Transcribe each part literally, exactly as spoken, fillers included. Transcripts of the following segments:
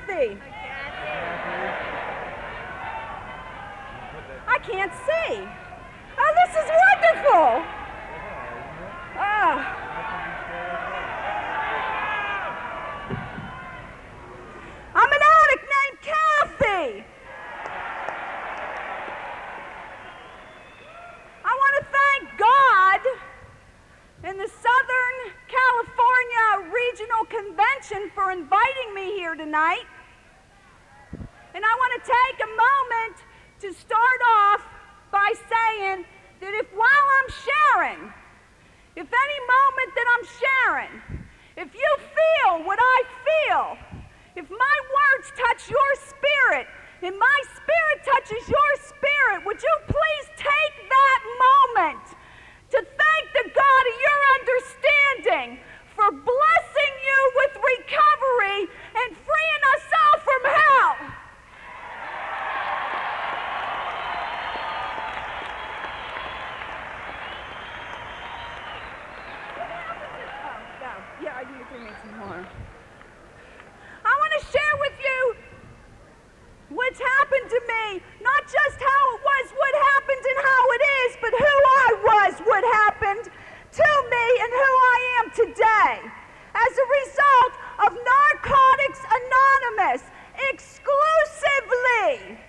Kathy? I can't see. Oh, this is wonderful. Ah. I'm an addict named Kathy. I want to thank God and the Southern California Regional Convention for inviting me here tonight. And I want to take a moment to start off by saying that if while I'm sharing, if any moment that I'm sharing, if you feel what I feel, if my words touch your spirit and my spirit touches your spirit, would you please take that moment to thank the God of your understanding for blessing you with recovery and freeing us all from hell. Oh, no. Yeah, I need to drink some more. I want to share with you what's happened to me, not just how it was, what happened and how it is, but who I was, what happened to me and who I am today as a result of Narcotics Anonymous exclusively.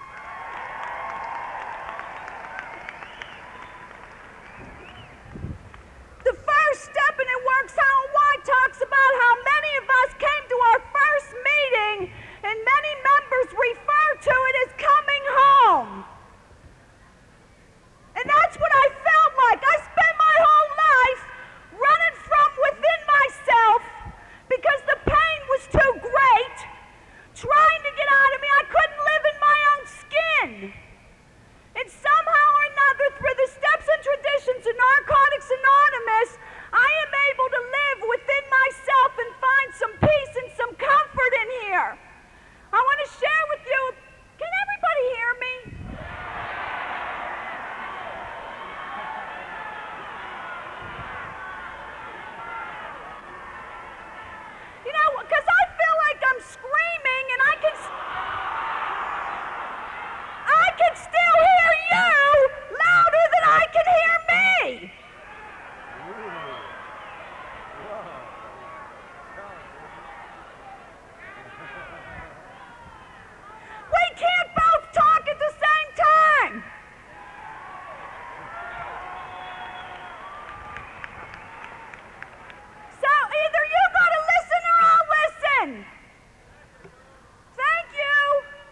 The first step, and it works how why talks about how many of us came to our first meeting and many members refer to it as coming home. And that's what I felt like. I spent my whole life running from within myself because the pain was too great, trying to get out of me. I couldn't live in my own skin. And somehow or another, through the steps and traditions of Narcotics Anonymous, I am able to live within myself and find some peace and some comfort in here. I want to share with you, can everybody hear me? You know, because I feel like I'm screaming and I can, I can still hear you louder than I can hear me. We can't both talk at the same time. So either you gotta listen or I'll listen. Thank you.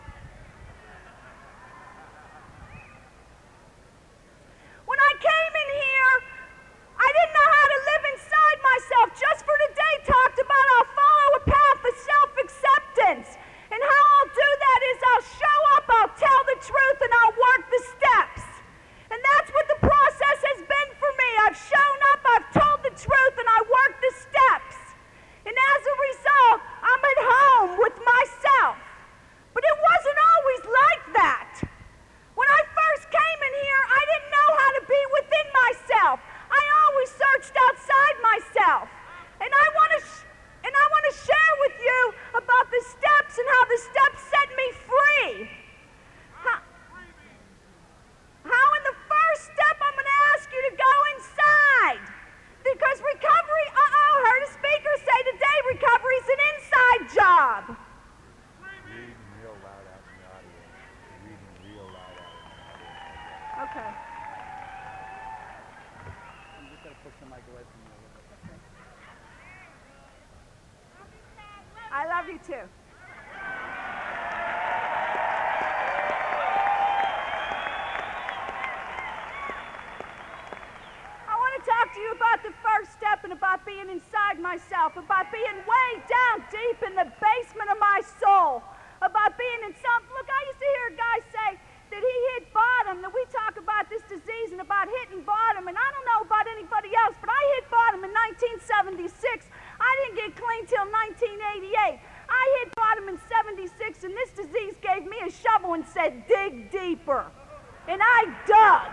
When I came in here, I didn't know how to live inside myself. Just for today, talked about I'll follow a path of self-acceptance. And how I'll do that is I'll show up, I'll tell the truth, and I'll work the steps. And that's what the process has been for me. I've shown up, I've told the truth, and I work the steps. And as a result, I'm at home with myself. But it wasn't always like that. When I first came in here, I didn't know how to be within myself. I always searched outside myself. And I want to sh- and I want to share with you about the steps and how the steps set me free. How, how in the first step I'm going to ask you to go inside. Because recovery, uh-oh, heard a speaker say today recovery is an inside job. Reading real loud out in the audience. Reading real loud out in the audience. Okay. I'm just going to push the mic away from you a little bit. I love you too. I want to talk to you about the first step and about being inside myself, about being way down deep in the basement of my soul, about being in some, look, I used to hear a guy say that he hit bottom, that we talk about this disease and about hitting bottom, and I don't know about anybody else, but I hit bottom in nineteen seventy-six. I didn't get clean till nineteen eighty-eight. I hit bottom in seventy-six, and this disease gave me a shovel and said, dig deeper. And I dug.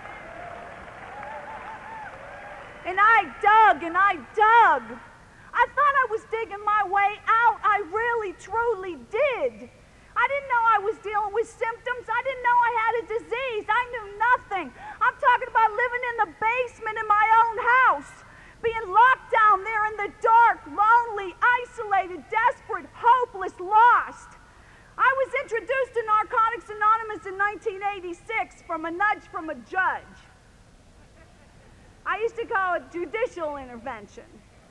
And I dug, and I dug. I thought I was digging my way out. I really really, truly did. I didn't know I was dealing with symptoms. I didn't know I had a disease. I knew nothing. I'm talking about living in the basement in my own house, being locked down there in the dark, lonely, isolated, desperate, hopeless, lost. I was introduced to Narcotics Anonymous in nineteen eighty-six from a nudge from a judge. I used to call it judicial intervention.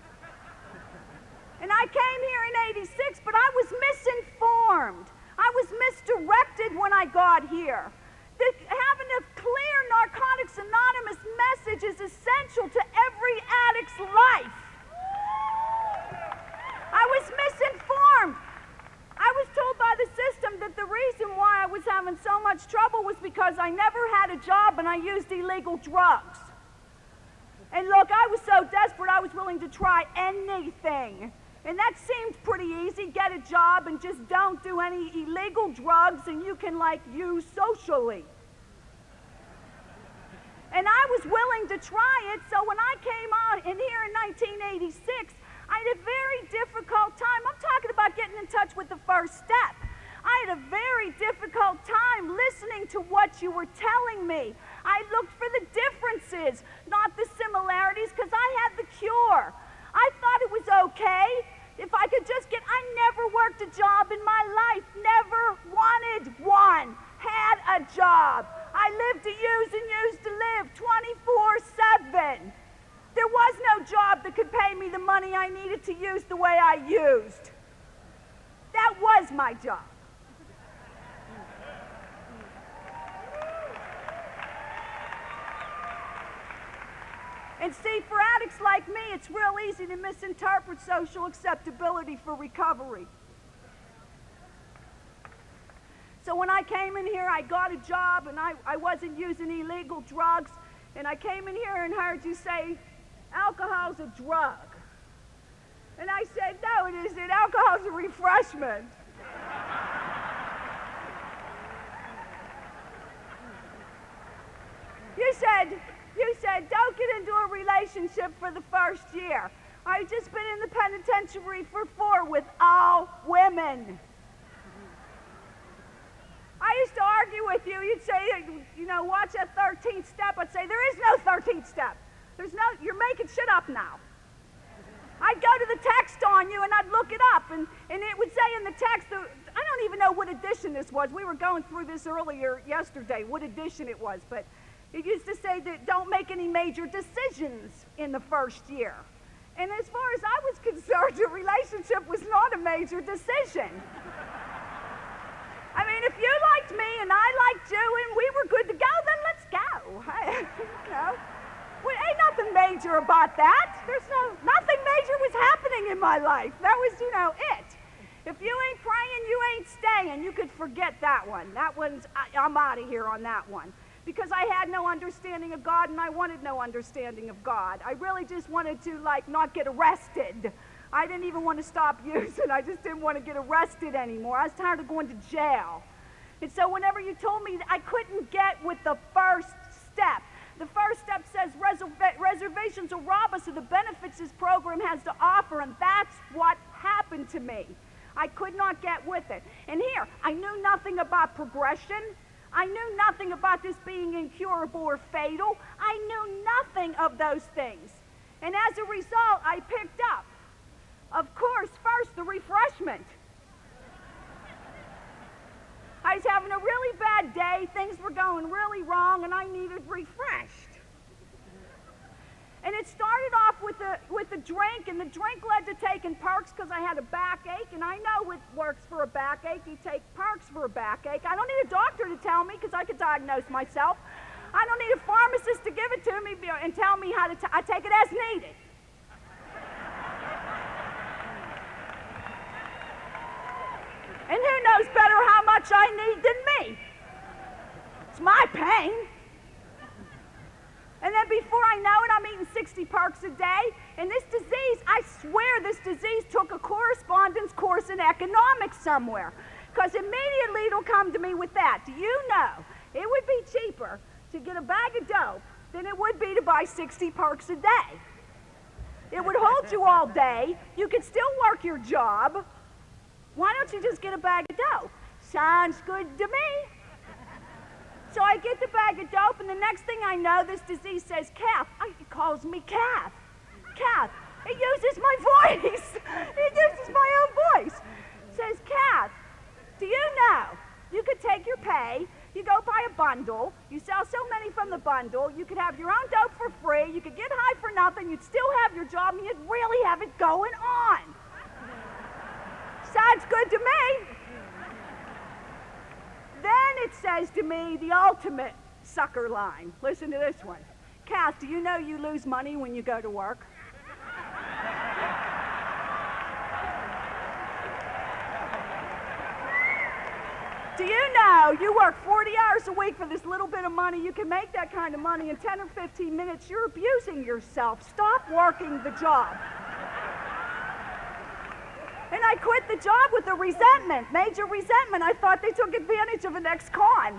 And I came here in eighty-six, but I was misinformed. I was misdirected when I got here. The, having a clear Narcotics Anonymous message is essential to every addict's life. I was misinformed. I was told by the system that the reason why I was having so much trouble was because I never had a job and I used illegal drugs. And look, I was so desperate I was willing to try anything. And that seemed pretty easy. Get a job and just don't do any illegal drugs and you can, like, use socially. And I was willing to try it, so when I came out in here in nineteen eighty-six, I had a very difficult time. I'm talking about getting in touch with the first step. I had a very difficult time listening to what you were telling me. I looked for the differences, not the similarities, because I had the cure. I thought it was okay if I could just get, I never worked a job in my life, never wanted one, had a job. I lived to use and used to live twenty-four seven. There was no job that could pay me the money I needed to use the way I used. That was my job. And see, for addicts like me, it's real easy to misinterpret social acceptability for recovery. So when I came in here, I got a job and I, I wasn't using illegal drugs. And I came in here and heard you say, alcohol's a drug. And I said, no, it isn't. Alcohol's a refreshment. You said, you said, don't get into a relationship for the first year. I've just been in the penitentiary for four with all women. I used to argue with you. You'd say, you know, watch that thirteenth step. I'd say, there is no thirteenth step. There's no, you're making shit up now. I'd go to the text on you and I'd look it up, and, and it would say in the text, I don't even know what edition this was. We were going through this earlier yesterday, what edition it was, but it used to say that don't make any major decisions in the first year. And as far as I was concerned, a relationship was not a major decision. I mean, if you liked me and I liked you and we were good to go, then let's go. You know, well, ain't nothing major about that. There's no, nothing major was happening in my life. That was, you know, it. If you ain't praying, you ain't staying. You could forget that one. That one's, I, I'm out of here on that one. Because I had no understanding of God and I wanted no understanding of God. I really just wanted to, like, not get arrested. I didn't even want to stop using. I just didn't want to get arrested anymore. I was tired of going to jail. And so whenever you told me that I couldn't get with the first step, the first step says reserva reservations will rob us of the benefits this program has to offer, and that's what happened to me. I could not get with it. And here, I knew nothing about progression. I knew nothing about this being incurable or fatal. I knew nothing of those things. And as a result, I picked up, of course, first, the refreshment. I was having a really bad day, things were going really wrong, and I needed refreshed. And it started off with a, with a drink, and the drink led to taking perks because I had a backache, and I know what works for a backache. You take perks for a backache. I don't need a doctor to tell me because I could diagnose myself. I don't need a pharmacist to give it to me and tell me how to t I take it as needed. And who knows better how much I need than me? It's my pain. And then before I know it, I'm eating sixty perks a day. And this disease, I swear this disease took a correspondence course in economics somewhere. Because immediately it'll come to me with that. Do you know it would be cheaper to get a bag of dope than it would be to buy sixty perks a day? It would hold you all day. You could still work your job. Why don't you just get a bag of dope? Sounds good to me. So I get the bag of dope, and the next thing I know, this disease says, Kath. It calls me Kath. Kath. It uses my voice. It uses my own voice. It says, Kath, do you know you could take your pay, you go buy a bundle, you sell so many from the bundle, you could have your own dope for free, you could get high for nothing, you'd still have your job, and you'd really have it going on. Sounds good to me. Then it says to me the ultimate sucker line. Listen to this one. Kath, do you know you lose money when you go to work? Do you know you work forty hours a week for this little bit of money? You can make that kind of money in ten or fifteen minutes. You're abusing yourself. Stop working the job. And I quit the job with a resentment, major resentment. I thought they took advantage of an ex-con.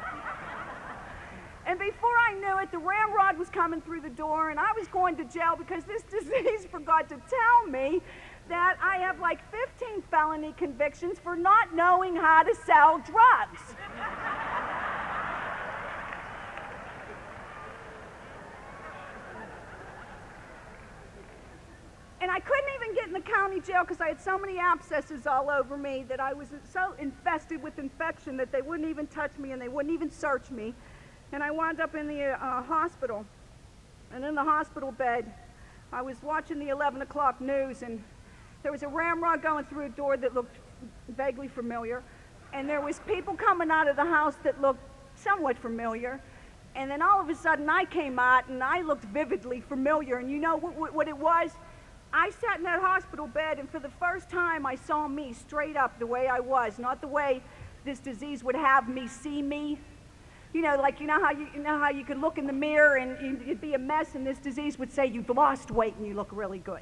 And before I knew it, the ramrod was coming through the door, and I was going to jail because this disease forgot to tell me that I have like fifteen felony convictions for not knowing how to sell drugs. And I couldn't even get in the county jail because I had so many abscesses all over me that I was so infested with infection that they wouldn't even touch me and they wouldn't even search me. And I wound up in the uh, hospital. And in the hospital bed, I was watching the eleven o'clock news, and there was a ramrod going through a door that looked vaguely familiar. And there was people coming out of the house that looked somewhat familiar. And then all of a sudden I came out and I looked vividly familiar. And you know what, what, what it was? I sat in that hospital bed, and for the first time I saw me straight up the way I was, not the way this disease would have me see me. You know, like you know how you, you know how you could look in the mirror and you'd be a mess, and this disease would say you've lost weight and you look really good.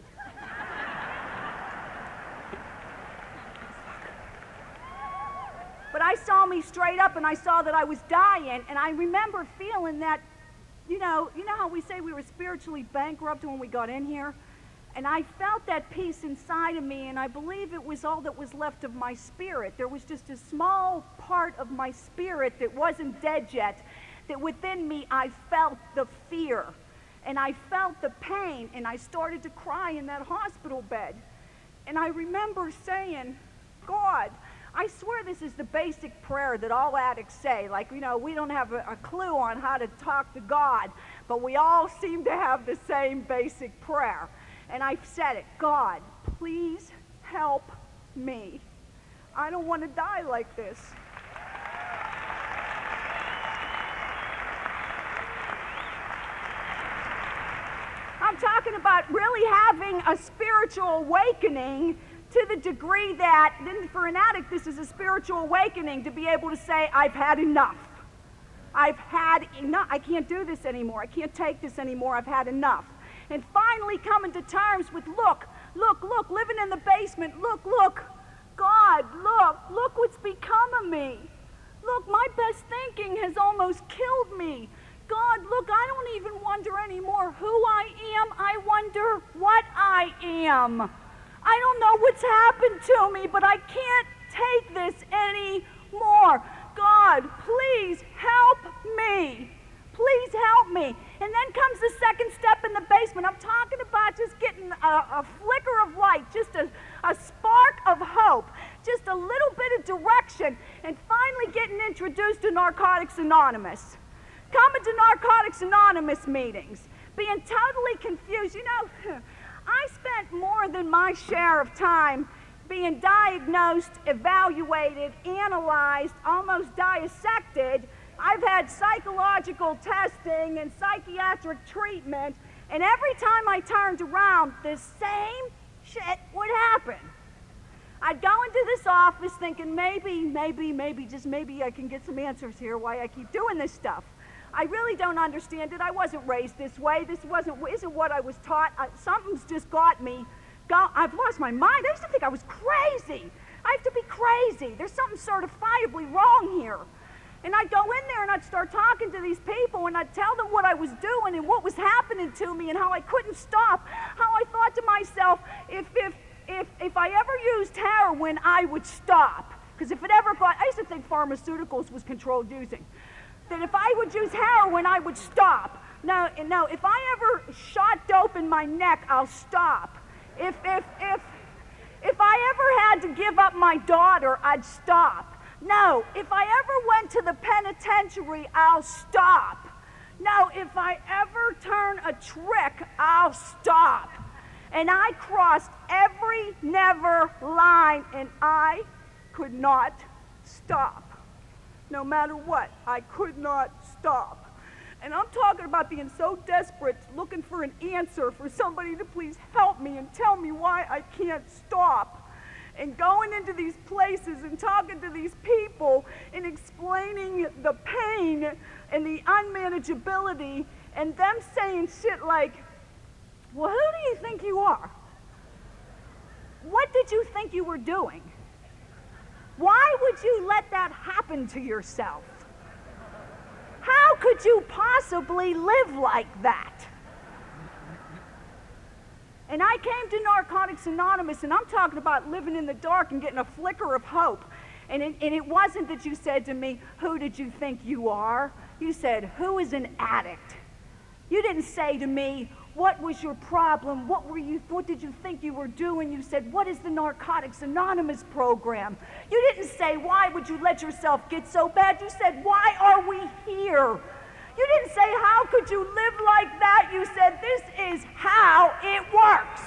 But I saw me straight up, and I saw that I was dying, and I remember feeling that, you know, you know how we say we were spiritually bankrupt when we got in here? And I felt that peace inside of me, and I believe it was all that was left of my spirit. There was just a small part of my spirit that wasn't dead yet, that within me I felt the fear, and I felt the pain, and I started to cry in that hospital bed. And I remember saying, God, I swear this is the basic prayer that all addicts say. Like, you know, we don't have a, a clue on how to talk to God, but we all seem to have the same basic prayer. And I said it, God, please help me. I don't want to die like this. I'm talking about really having a spiritual awakening to the degree that, then for an addict, this is a spiritual awakening to be able to say, I've had enough. I've had enough. I can't do this anymore. I can't take this anymore. I've had enough. And finally coming to terms with, look, look, look, living in the basement, look, look, God, look, look what's become of me. Look, my best thinking has almost killed me. God, look, I don't even wonder anymore who I am. I wonder what I am. I don't know what's happened to me, but I can't take this anymore. God, please help me. Please help me. And then comes the second step in the basement. I'm talking about just getting a, a flicker of light, just a, a spark of hope, just a little bit of direction, and finally getting introduced to Narcotics Anonymous. Coming to Narcotics Anonymous meetings, being totally confused. You know, I spent more than my share of time being diagnosed, evaluated, analyzed, almost dissected. I've had psychological testing and psychiatric treatment, and every time I turned around, the same shit would happen. I'd go into this office thinking maybe, maybe, maybe, just maybe I can get some answers here why I keep doing this stuff. I really don't understand it. I wasn't raised this way. This wasn't, isn't what I was taught. I, something's just got me. Go, I've lost my mind. I used to think I was crazy. I have to be crazy. There's something certifiably wrong here. And I'd go in there and I'd start talking to these people and I'd tell them what I was doing and what was happening to me and how I couldn't stop. How I thought to myself, if, if, if if, if I ever used heroin, I would stop. Because if it ever got, I used to think pharmaceuticals was controlled using. That if I would use heroin, I would stop. Now, now if I ever shot dope in my neck, I'll stop. If, if, if, if I ever had to give up my daughter, I'd stop. No, if I ever went to the penitentiary, I'll stop. No, if I ever turn a trick, I'll stop. And I crossed every never line, and I could not stop. No matter what, I could not stop. And I'm talking about being so desperate, looking for an answer, for somebody to please help me and tell me why I can't stop. And going into these places and talking to these people and explaining the pain and the unmanageability, and them saying shit like, well, who do you think you are? What did you think you were doing? Why would you let that happen to yourself? How could you possibly live like that? And I came to Narcotics Anonymous, and I'm talking about living in the dark and getting a flicker of hope. And it, and it wasn't that you said to me, who did you think you are? You said, who is an addict? You didn't say to me, what was your problem? What were you, what did you think you were doing? You said, what is the Narcotics Anonymous program? You didn't say, why would you let yourself get so bad? You said, why are we here? You didn't say, how could you live like that? You said, this is how it works.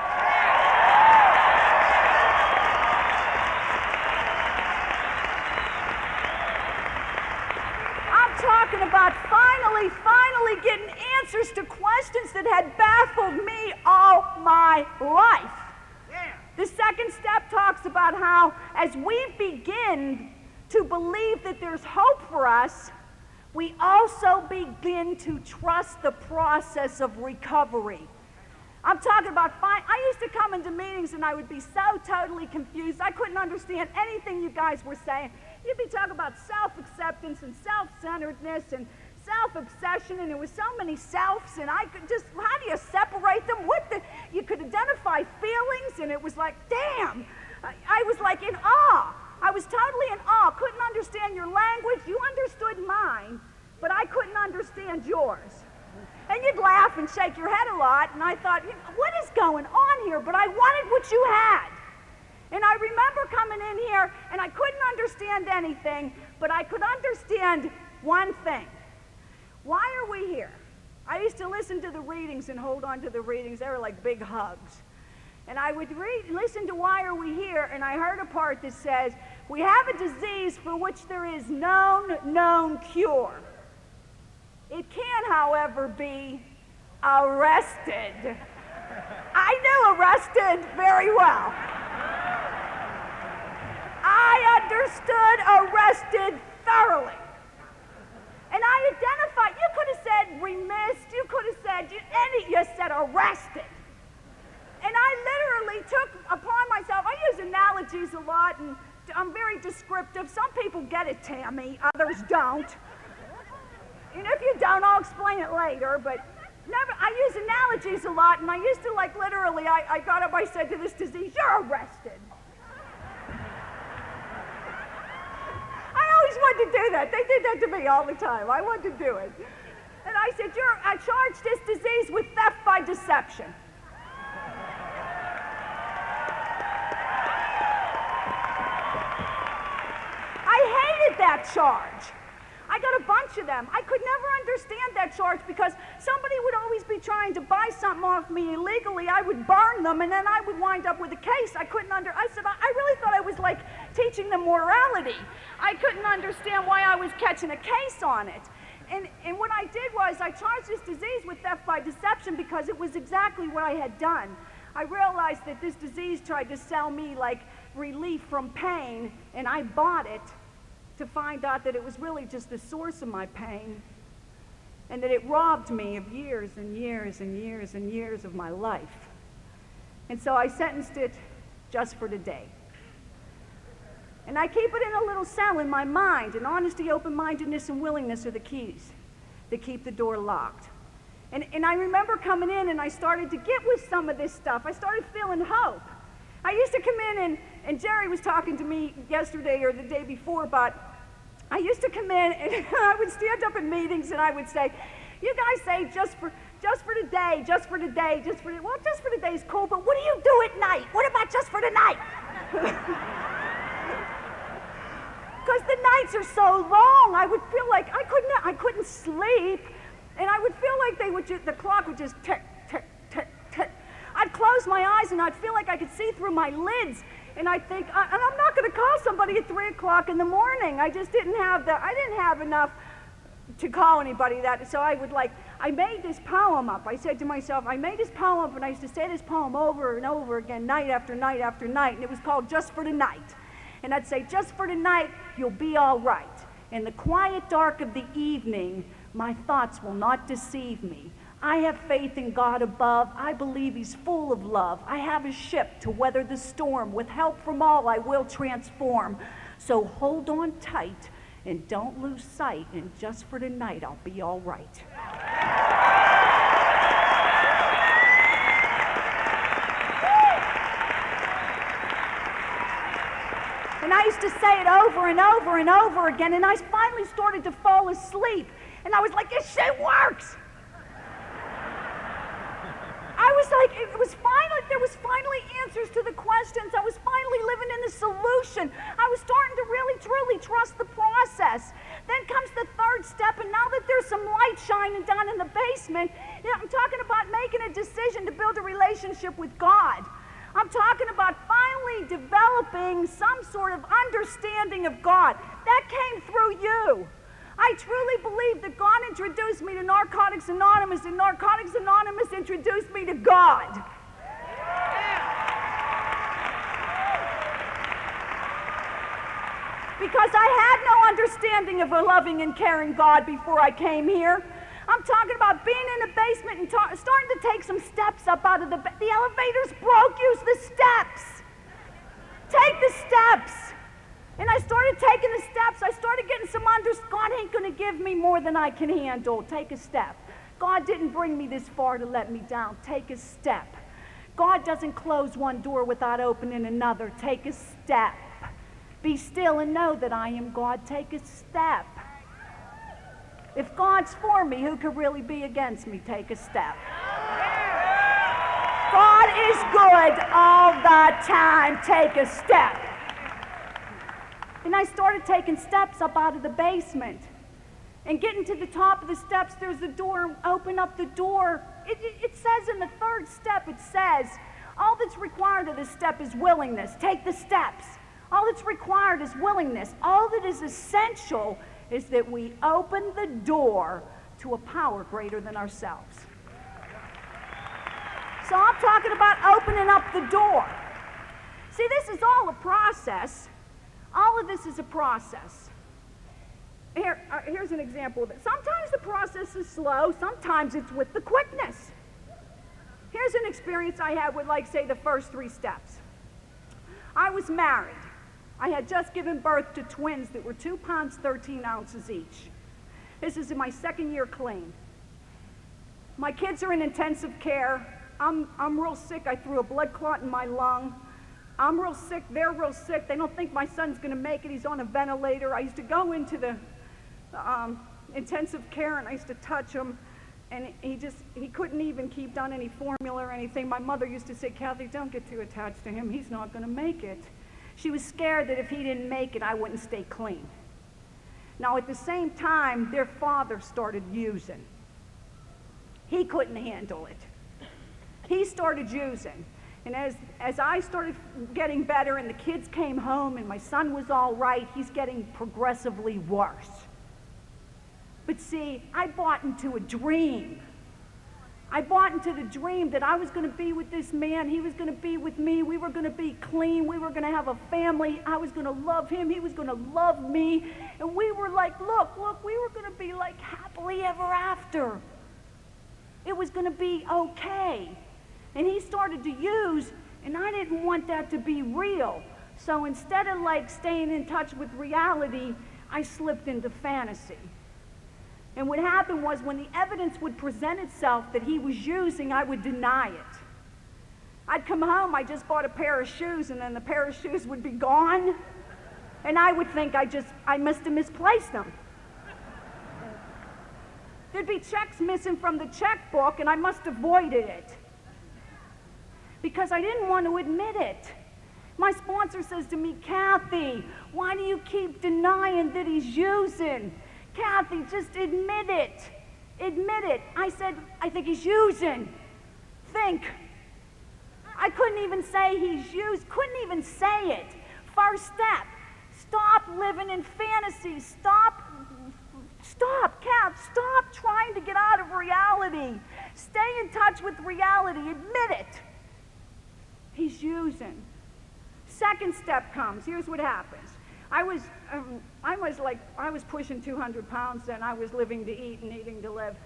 I'm talking about finally, finally getting answers to questions that had baffled me all my life. Yeah. The second step talks about how, as we begin to believe that there's hope for us, we also begin to trust the process of recovery. I'm talking about, fine, I used to come into meetings and I would be so totally confused. I couldn't understand anything you guys were saying. You'd be talking about self-acceptance and self-centeredness and self-obsession, and there was so many selves, and I could just, how do you separate them? What the, you could identify feelings, and it was like, damn. I, I was like in awe. I was totally in awe. Couldn't understand your language. You understood mine, but I couldn't understand yours. And you'd laugh and shake your head a lot, and I thought, what is going on here? But I wanted what you had. And I remember coming in here, and I couldn't understand anything, but I could understand one thing. Why are we here? I used to listen to the readings and hold on to the readings. They were like big hugs. And I would read, listen to Why Are We Here? And I heard a part that says, we have a disease for which there is known, known cure. It can, however, be arrested. I knew arrested very well. I understood arrested thoroughly. And I identified, you could have said remissed, you could have said, you, any, you said arrested. And I literally took upon myself, I use analogies a lot, and I'm very descriptive. Some people get it, Tammy, others don't. And if you don't, I'll explain it later, but never, I use analogies a lot, and I used to, like, literally, I, I got up, I said to this disease, you're arrested. I always wanted to do that. They did that to me all the time. I wanted to do it. And I said, you're, I charged this disease with theft by deception. I hated that charge. I got a bunch of them. I could never understand that charge because somebody would always be trying to buy something off me illegally. I would burn them, and then I would wind up with a case. I couldn't under. I said, I really thought I was like teaching them morality. I couldn't understand why I was catching a case on it. And, and what I did was I charged this disease with theft by deception because it was exactly what I had done. I realized that this disease tried to sell me like relief from pain, and I bought it to find out that it was really just the source of my pain, and that it robbed me of years and years and years and years of my life. And so I sentenced it just for today. And I keep it in a little cell in my mind, and honesty, open-mindedness, and willingness are the keys that keep the door locked. And, and I remember coming in and I started to get with some of this stuff. I started feeling hope. I used to come in, and, and Jerry was talking to me yesterday or the day before about, I used to come in and I would stand up in meetings and I would say, you guys say just for just for today, just for today, just for, well, just for today is cool, but what do you do at night? What about just for tonight? Because the nights are so long, I would feel like I couldn't, I couldn't sleep, and I would feel like they would just, the clock would just tick, tick, tick, tick. I'd close my eyes and I'd feel like I could see through my lids, and I'd think, I, and I'm not going to call somebody at three o'clock in the morning. I just didn't have the, I didn't have enough to call anybody that, so I would like, I made this poem up. I said to myself, I made this poem up, and I used to say this poem over and over again, night after night after night, and it was called Just for Tonight. And I'd say, just for tonight, you'll be all right. In the quiet dark of the evening, my thoughts will not deceive me. I have faith in God above. I believe He's full of love. I have a ship to weather the storm. With help from all, I will transform. So hold on tight and don't lose sight. And just for tonight, I'll be all right. And I used to say it over and over and over again, and I finally started to fall asleep. And I was like, this shit works. I was like, it was finally, there was finally answers to the questions. I was finally living in the solution. I was starting to really, truly trust the process. Then comes the third step, and now that there's some light shining down in the basement, you know, I'm talking about making a decision to build a relationship with God. I'm talking about finally developing some sort of understanding of God. That came through you. I truly believe that God introduced me to Narcotics Anonymous, and Narcotics Anonymous introduced me to God. Because I had no understanding of a loving and caring God before I came here. I'm talking about being in the basement and ta- starting to take some steps up out of the... Ba- the elevator's broke, use the steps. Take the steps. And I started taking the steps. I started getting some under... God ain't going to give me more than I can handle. Take a step. God didn't bring me this far to let me down. Take a step. God doesn't close one door without opening another. Take a step. Be still and know that I am God. Take a step. If God's for me, who could really be against me? Take a step. God is good all the time. Take a step. And I started taking steps up out of the basement. And getting to the top of the steps, there's a door. Open up the door. It, it, it says in the third step, it says, all that's required of this step is willingness. Take the steps. All that's required is willingness. All that is essential is that we open the door to a power greater than ourselves. So I'm talking about opening up the door. See, this is all a process. All of this is a process. Here, uh, here's an example of it. Sometimes the process is slow, sometimes it's with the quickness. Here's an experience I had with, like, say, the first three steps. I was married. I had just given birth to twins that were two pounds, thirteen ounces each. This is in my second year clean. My kids are in intensive care. I'm, I'm real sick. I threw a blood clot in my lung. I'm real sick. They're real sick. They don't think my son's going to make it. He's on a ventilator. I used to go into the um, intensive care, and I used to touch him, and he just, he couldn't even keep down any formula or anything. My mother used to say, Kathy, don't get too attached to him. He's not going to make it. She was scared that if he didn't make it, I wouldn't stay clean. Now, at the same time, their father started using. He couldn't handle it. He started using. And as, as I started getting better and the kids came home and my son was all right, he's getting progressively worse. But see, I bought into a dream. I bought into the dream that I was going to be with this man, he was going to be with me, we were going to be clean, we were going to have a family, I was going to love him, he was going to love me, and we were like, look, look, we were going to be like happily ever after. It was going to be okay. And he started to use, and I didn't want that to be real. So instead of like staying in touch with reality, I slipped into fantasy. And what happened was when the evidence would present itself that he was using, I would deny it. I'd come home, I just bought a pair of shoes, and then the pair of shoes would be gone. And I would think I just, I must have misplaced them. There'd be checks missing from the checkbook, and I must have voided it. Because I didn't want to admit it. My sponsor says to me, Kathy, why do you keep denying that he's using? Kathy, just admit it. Admit it. I said, I think he's using. Think. I couldn't even say he's used, couldn't even say it. First step, stop living in fantasy. Stop, stop, Kath, stop trying to get out of reality. Stay in touch with reality. Admit it. He's using. Second step comes. Here's what happens. I was, um, I was like, I was pushing two hundred pounds then. I was living to eat and eating to live.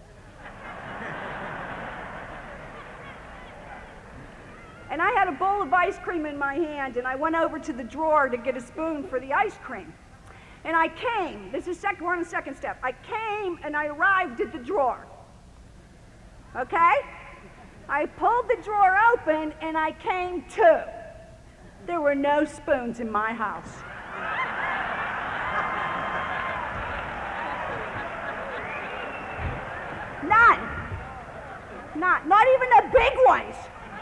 And I had a bowl of ice cream in my hand, and I went over to the drawer to get a spoon for the ice cream. And I came, this is second, we're on the second step. I came and I arrived at the drawer. Okay? I pulled the drawer open and I came to. There were no spoons in my house. None. Not, not even the big ones.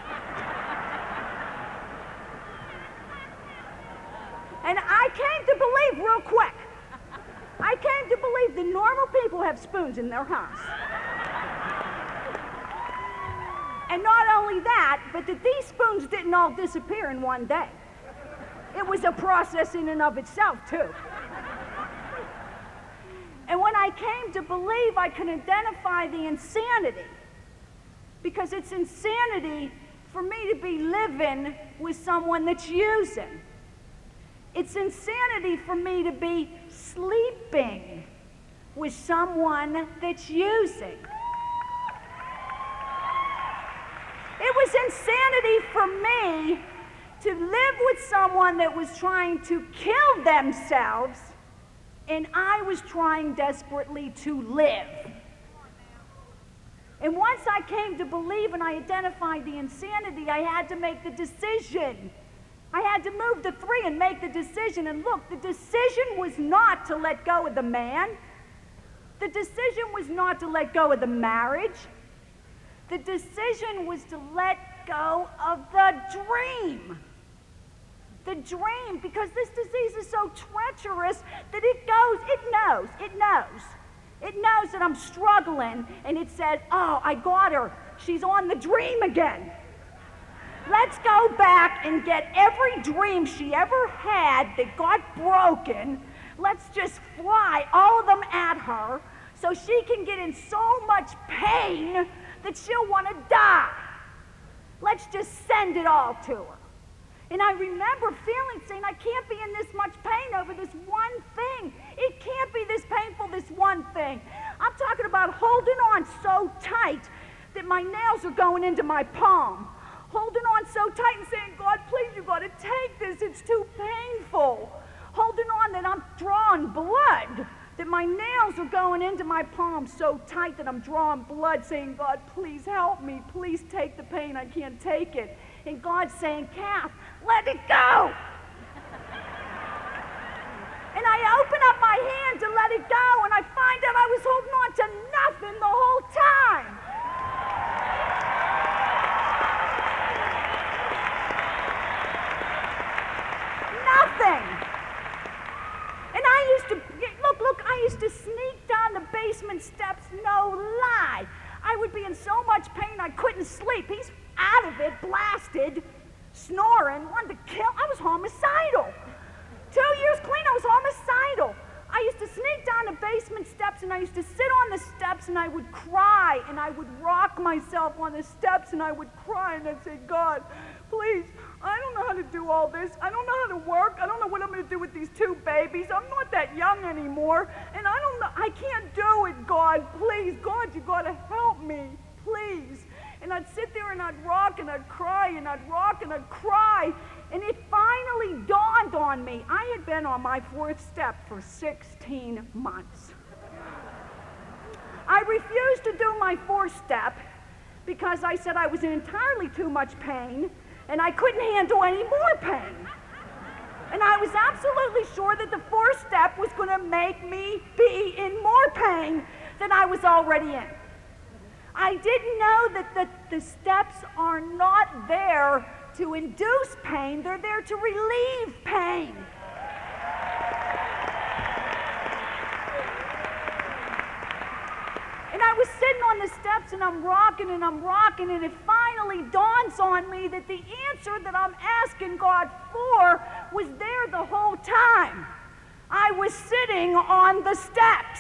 And I came to believe real quick. I came to believe that normal people have spoons in their house. And not only that, but that these spoons didn't all disappear in one day. It was a process in and of itself, too. And when I came to believe, I can identify the insanity. Because it's insanity for me to be living with someone that's using. It's insanity for me to be sleeping with someone that's using. It was insanity for me to live with someone that was trying to kill themselves, and I was trying desperately to live. And once I came to believe and I identified the insanity, I had to make the decision. I had to move to three and make the decision. And look, the decision was not to let go of the man. The decision was not to let go of the marriage. The decision was to let go of the dream. The dream, because this disease is so treacherous that it goes, it knows, it knows. It knows that I'm struggling, and it says, oh, I got her. She's on the dream again. Let's go back and get every dream she ever had that got broken. Let's just fly all of them at her so she can get in so much pain that she'll want to die. Let's just send it all to her. And I remember feeling, saying, I can't be in this much pain over this one thing. It can't be this painful, this one thing. I'm talking about holding on so tight that my nails are going into my palm. Holding on so tight and saying, God, please, you've got to take this. It's too painful. Holding on that I'm drawing blood, that my nails are going into my palm so tight that I'm drawing blood, saying, God, please help me. Please take the pain. I can't take it. And God's saying, Kath, let it go. And I open up my hand to let it go, and I find out I was holding on to nothing the whole time. Nothing. And I used to, look, look, I used to sneak down the basement steps, no lie. I would be in so much pain I couldn't sleep. He's out of it, blasted, snoring, wanted to kill. I was homicidal. Two years clean, I was homicidal. I used to sneak down the basement steps, and I used to sit on the steps, and I would cry, and I would rock myself on the steps, and I would cry, and I'd say, God, please, I don't know how to do all this. I don't know how to work. I don't know what I'm going to do with these two babies. I'm not that young anymore, and I don't know. I can't do it, God. Please, God, you got to help me, please. And I'd sit there and I'd rock and I'd cry and I'd rock and I'd cry. And it finally dawned on me. I had been on my fourth step for sixteen months. I refused to do my fourth step because I said I was in entirely too much pain, and I couldn't handle any more pain. And I was absolutely sure that the fourth step was going to make me be in more pain than I was already in. I didn't know that the, the steps are not there to induce pain, they're there to relieve pain. And I was sitting on the steps and I'm rocking and I'm rocking, and it finally dawns on me that the answer that I'm asking God for was there the whole time. I was sitting on the steps.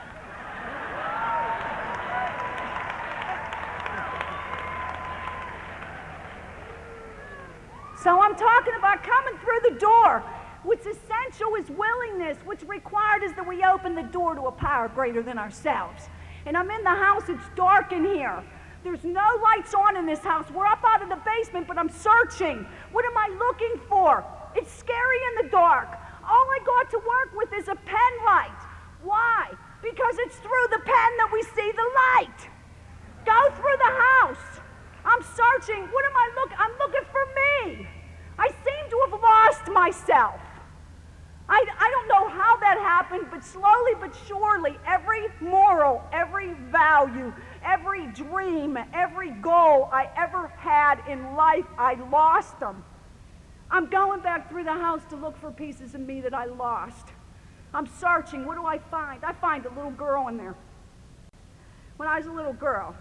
So I'm talking about coming through the door. What's essential is willingness. What's required is that we open the door to a power greater than ourselves. And I'm in the house, it's dark in here. There's no lights on in this house. We're up out of the basement, but I'm searching. What am I looking for? It's scary in the dark. All I got to work with is a pen light. Why? Because it's through the pen that we see the light. Go through the house. I'm searching. What am I looking? I'm looking for me. I seem to have lost myself. I, I don't know how that happened, but slowly but surely, every moral, every value, every dream, every goal I ever had in life, I lost them. I'm going back through the house to look for pieces of me that I lost. I'm searching. What do I find? I find a little girl in there. When I was a little girl,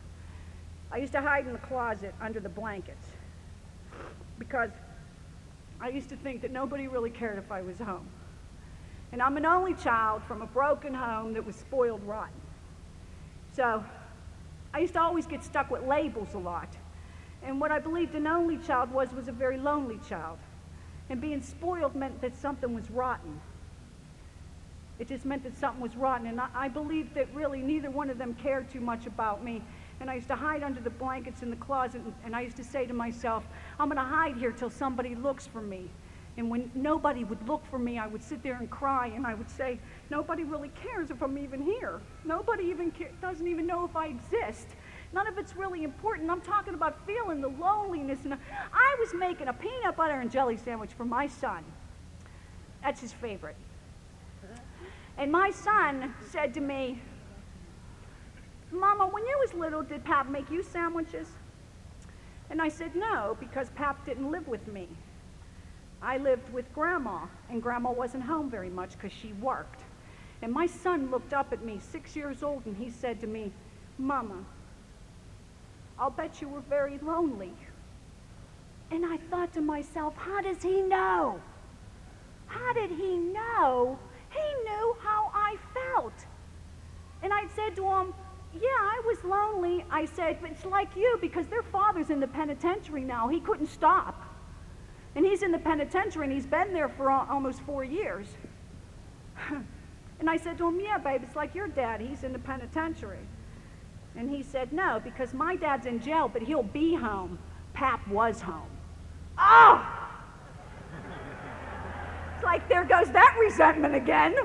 I used to hide in the closet under the blankets because I used to think that nobody really cared if I was home. And I'm an only child from a broken home that was spoiled rotten. So I used to always get stuck with labels a lot. And what I believed an only child was, was a very lonely child. And being spoiled meant that something was rotten. It just meant that something was rotten. And I, I believed that really neither one of them cared too much about me. And I used to hide under the blankets in the closet, and, and I used to say to myself, I'm going to hide here till somebody looks for me. And when nobody would look for me, I would sit there and cry, and I would say, nobody really cares if I'm even here. Nobody even care, doesn't even know if I exist. None of it's really important. I'm talking about feeling the loneliness. And I was making a peanut butter and jelly sandwich for my son. That's his favorite. And my son said to me, Mama, when you was little, did Pap make you sandwiches? And I said, no, because Pap didn't live with me. I lived with Grandma, and Grandma wasn't home very much because she worked. And my son looked up at me, six years old, and he said to me, Mama, I'll bet you were very lonely. And I thought to myself, how does he know? How did he know? He knew how I felt. And I said to him, yeah, I was lonely. I said, but it's like you, because their father's in the penitentiary now. He couldn't stop. And he's in the penitentiary, and he's been there for al almost four years. And I said to him, yeah, babe, it's like your dad. He's in the penitentiary. And he said, no, because my dad's in jail, but he'll be home. Pap was home. Oh! It's like, there goes that resentment again.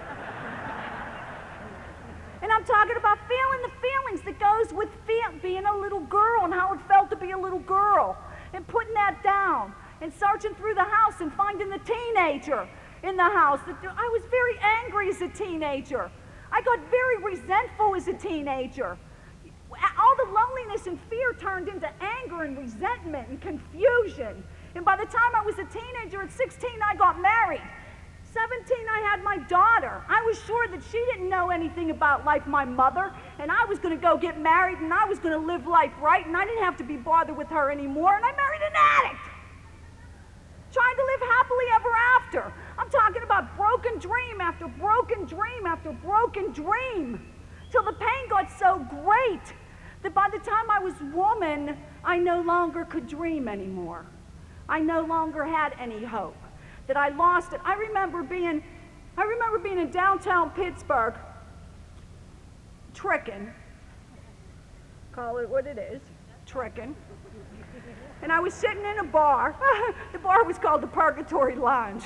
And I'm talking about feeling the feelings that goes with feel, being a little girl and how it felt to be a little girl. And putting that down. And searching through the house and finding the teenager in the house. I was very angry as a teenager. I got very resentful as a teenager. All the loneliness and fear turned into anger and resentment and confusion. And by the time I was a teenager, at sixteen, I got married. seventeen, I had my daughter. I was sure that she didn't know anything about life, my mother, and I was going to go get married, and I was going to live life right, and I didn't have to be bothered with her anymore, and I married an addict. Trying to live happily ever after. I'm talking about broken dream after broken dream after broken dream, till the pain got so great that by the time I was woman, I no longer could dream anymore. I no longer had any hope. That I lost it. I remember being, I remember being in downtown Pittsburgh, tricking, call it what it is, tricking, and I was sitting in a bar. The bar was called the Purgatory Lounge.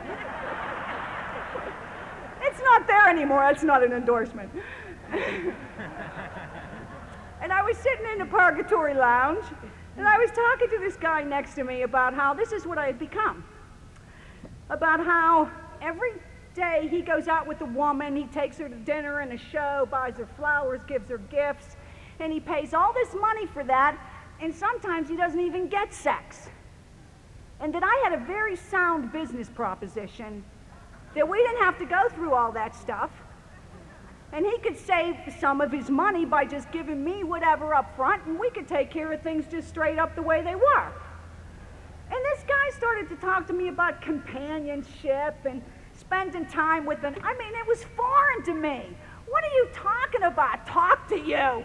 It's not there anymore, that's not an endorsement. And I was sitting in the Purgatory Lounge, And I was talking to this guy next to me about how this is what I had become. About how every day he goes out with a woman, he takes her to dinner and a show, buys her flowers, gives her gifts, and he pays all this money for that, and sometimes he doesn't even get sex. And that I had a very sound business proposition, that we didn't have to go through all that stuff, and he could save some of his money by just giving me whatever up front, and we could take care of things just straight up the way they were. And this guy started to talk to me about companionship and spending time with an, I mean, it was foreign to me. What are you talking about? Talk to you.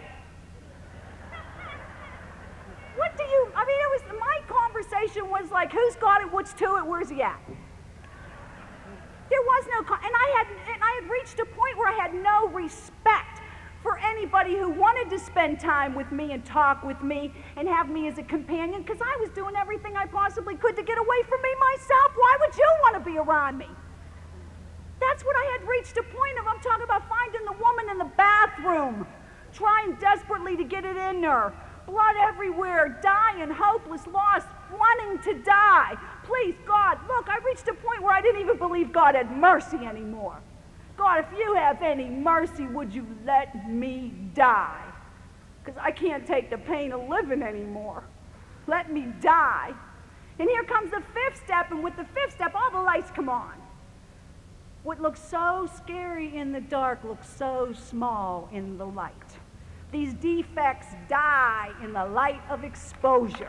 What do you, I mean, it was, my conversation was like, who's got it, what's to it, where's he at? There was no, and I had, and I had reached a point where I had no respect for anybody who wanted to spend time with me and talk with me and have me as a companion, because I was doing everything I possibly could to get away from me myself. Why would you want to be around me? That's what I had reached a point of. I'm talking about finding the woman in the bathroom, trying desperately to get it in her. Blood everywhere, dying, hopeless, lost, wanting to die. Please, God, look, I reached a point where I didn't even believe God had mercy anymore. God, if you have any mercy, would you let me die? Because I can't take the pain of living anymore. Let me die. And here comes the fifth step, and with the fifth step, all the lights come on. What looks so scary in the dark looks so small in the light. These defects die in the light of exposure.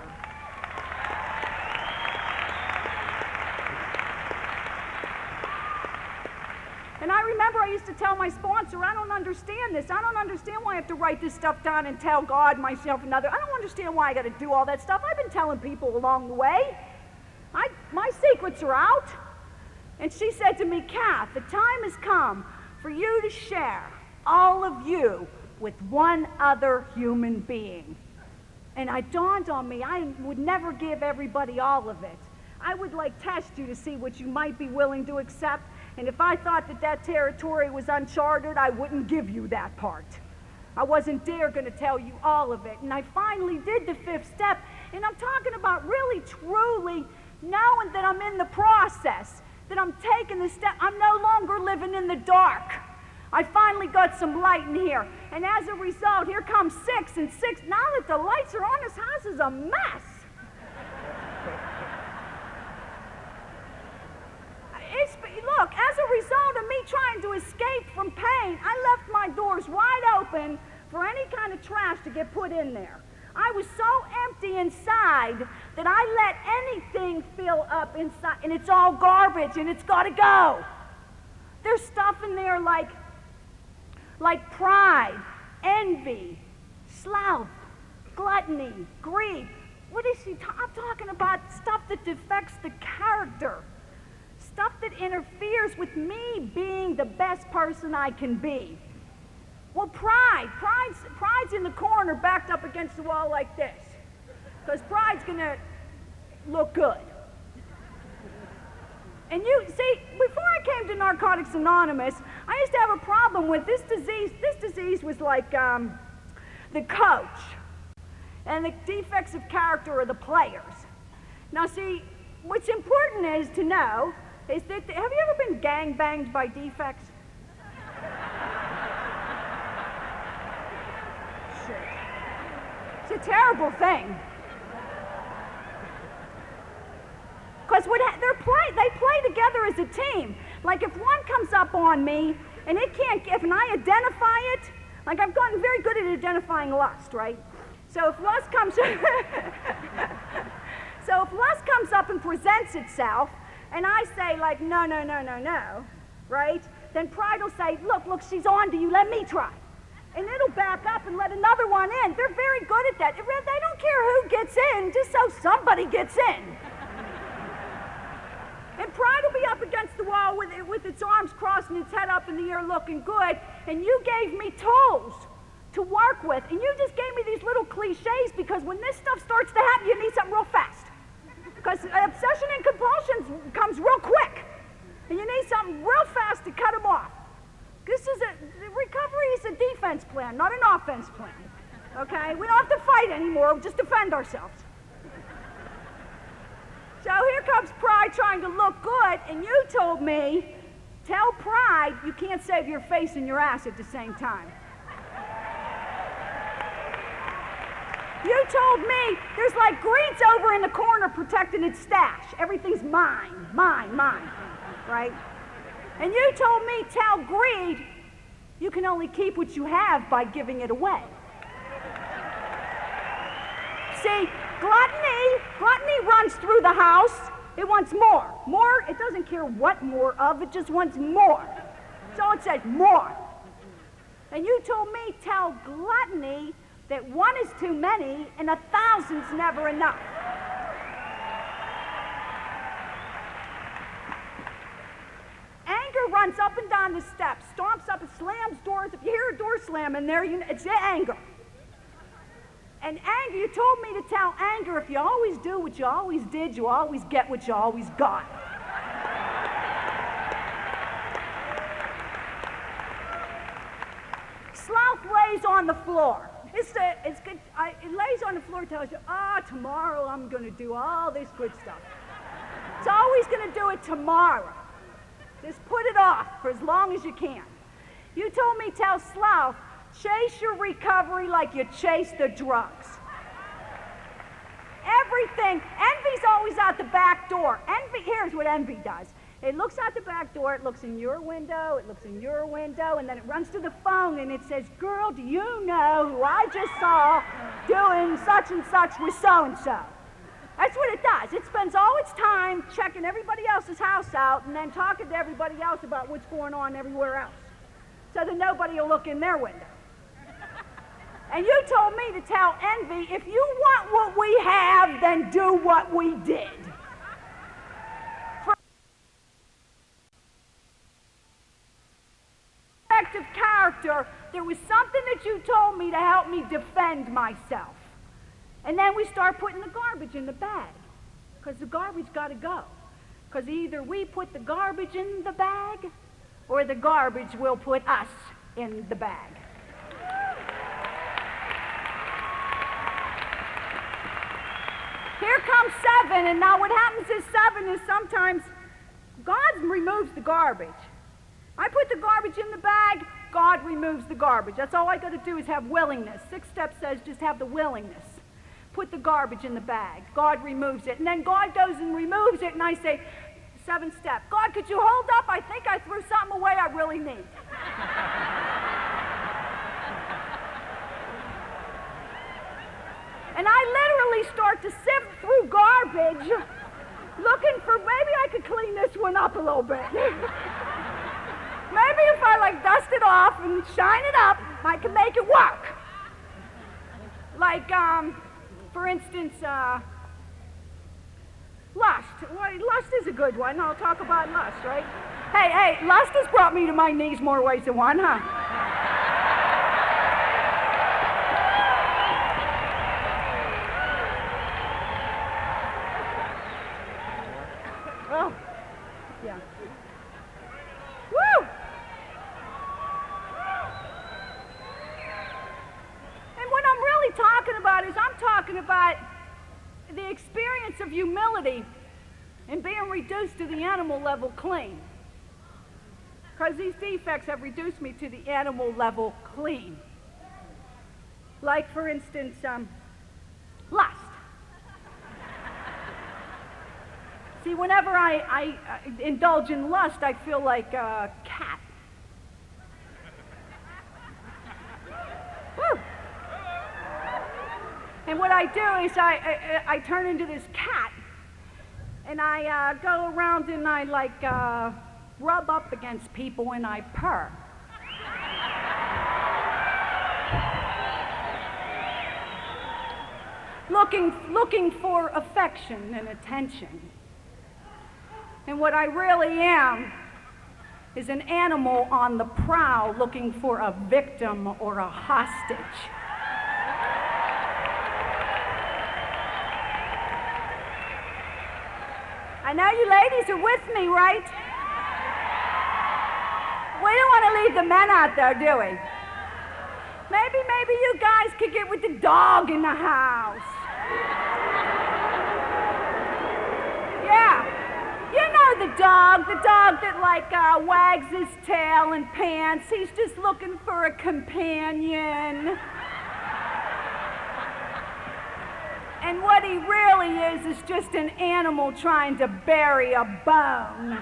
And I remember I used to tell my sponsor, I don't understand this. I don't understand why I have to write this stuff down and tell God, myself, and others. I don't understand why I got to do all that stuff. I've been telling people along the way. I, my secrets are out. And she said to me, Kath, the time has come for you to share all of you with one other human being. And it dawned on me, I would never give everybody all of it. I would like test you to see what you might be willing to accept. And if I thought that that territory was uncharted, I wouldn't give you that part. I wasn't dare going to tell you all of it. And I finally did the fifth step. And I'm talking about really, truly knowing that I'm in the process, that I'm taking the step. I'm no longer living in the dark. I finally got some light in here. And as a result, here comes six, and six, now that the lights are on, this house is a mess. It's, look, as a result of me trying to escape from pain, I left my doors wide open for any kind of trash to get put in there. I was so empty inside that I let anything fill up inside, and it's all garbage, and it's got to go. There's stuff in there like, like pride, envy, sloth, gluttony, greed. What is she ta- I'm talking about stuff that defects the character. Stuff that interferes with me being the best person I can be. Well, pride. Pride's, pride's in the corner backed up against the wall like this. Because pride's going to look good. And you see, before I came to Narcotics Anonymous, I used to have a problem with this disease. This disease was like um, the coach. And the defects of character are the players. Now see, what's important is to know is that, have you ever been gang-banged by defects? Shit. It's a terrible thing. Because what ha- they're play, they play together as a team. Like if one comes up on me and it can't, if and I identify it, like I've gotten very good at identifying lust, right? So if lust comes, so if lust comes up and presents itself, and I say like, no, no, no, no, no, right? Then pride will say, look, look, she's on to you, let me try. And it'll back up and let another one in. They're very good at that. They don't care who gets in, just so somebody gets in. And pride will be up against the wall with, it, with its arms crossed and its head up in the air looking good, and you gave me tools to work with, and you just gave me these little cliches because when this stuff starts to happen, you need something real fast. Because obsession and compulsion comes real quick, and you need something real fast to cut them off. This is a, recovery is a defense plan, not an offense plan, okay? We don't have to fight anymore, we'll just defend ourselves. So here comes pride trying to look good, and you told me, tell pride you can't save your face and your ass at the same time. You told me there's like greed's over in the corner protecting its stash. Everything's mine, mine, mine, right? And you told me tell greed you can only keep what you have by giving it away. See, gluttony, gluttony runs through the house. It wants more. More, it doesn't care what more of, it just wants more. So it says more. And you told me tell gluttony that one is too many and a thousand's never enough. Anger runs up and down the steps, stomps up and slams doors. If you hear a door slam in there, you know, it's anger. And anger, you told me to tell anger, if you always do what you always did, you always get what you always got. Sloth lays on the floor. It's, a, it's good. I, it lays on the floor and tells you, ah, oh, tomorrow I'm going to do all this good stuff. It's always going to do it tomorrow. Just put it off for as long as you can. You told me tell sloth, chase your recovery like you chase the drugs. Everything, envy's always out the back door. Envy, here's what envy does. It looks out the back door, it looks in your window, it looks in your window, and then it runs to the phone and it says, girl, do you know who I just saw doing such and such with so-and-so? That's what it does. It spends all its time checking everybody else's house out and then talking to everybody else about what's going on everywhere else, so that nobody will look in their window. And you told me to tell envy, if you want what we have, then do what we did. For of character, there was something that you told me to help me defend myself. And then we start putting the garbage in the bag, because the garbage got to go. Because either we put the garbage in the bag, or the garbage will put us in the bag. Here comes seven, and now what happens is seven is sometimes God removes the garbage. I put the garbage in the bag, God removes the garbage. That's all I got to do is have willingness. Sixth step says just have the willingness. Put the garbage in the bag. God removes it. And then God goes and removes it, and I say, seventh step, God, could you hold up? I think I threw something away I really need. And I literally start to sift through garbage, looking for, maybe I could clean this one up a little bit. Maybe if I like dust it off and shine it up, I can make it work. Like, um, for instance, uh, lust. Well, lust is a good one. I'll talk about lust, right? Hey, hey, lust has brought me to my knees more ways than one, huh? Oh, yeah. Woo! And what I'm really talking about is I'm talking about the experience of humility and being reduced to the animal level clean. Because these defects have reduced me to the animal level clean. Like, for instance, um, lust. See, whenever I, I uh, indulge in lust, I feel like a cat. Woo! And what I do is I, I, I turn into this cat, and I uh, go around and I like uh, rub up against people and I purr. looking, looking for affection and attention. And what I really am is an animal on the prowl looking for a victim or a hostage. I know you ladies are with me, right? We don't want to leave the men out there, do we? Maybe, maybe you guys could get with the dog in the house. the dog, the dog that like uh, wags his tail and pants. He's just looking for a companion. And what he really is is just an animal trying to bury a bone.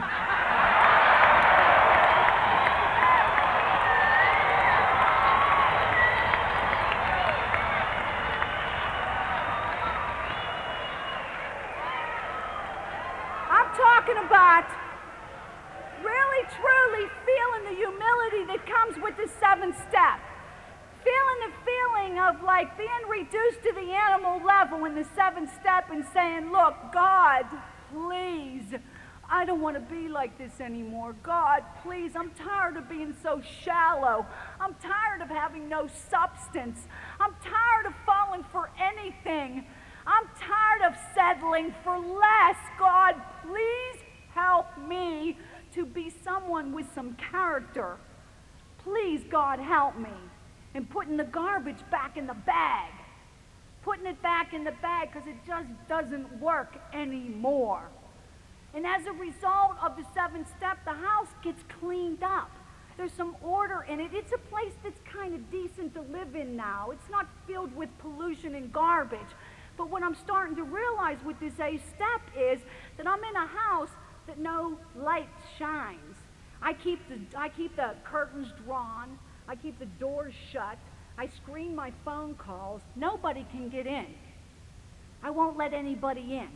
Talking about really, truly feeling the humility that comes with the seventh step. Feeling the feeling of like being reduced to the animal level in the seventh step and saying, look, God, please, I don't want to be like this anymore. God, please, I'm tired of being so shallow. I'm tired of having no substance. I'm tired of falling for anything. I'm tired of settling for less. God, please help me to be someone with some character. Please, God, help me. And putting the garbage back in the bag. Putting it back in the bag because it just doesn't work anymore. And as a result of the seventh step, the house gets cleaned up. There's some order in it. It's a place that's kind of decent to live in now. It's not filled with pollution and garbage. But what I'm starting to realize with this eighth step is that I'm in a house that no light shines. I keep the, I keep the curtains drawn. I keep the doors shut. I screen my phone calls. Nobody can get in. I won't let anybody in.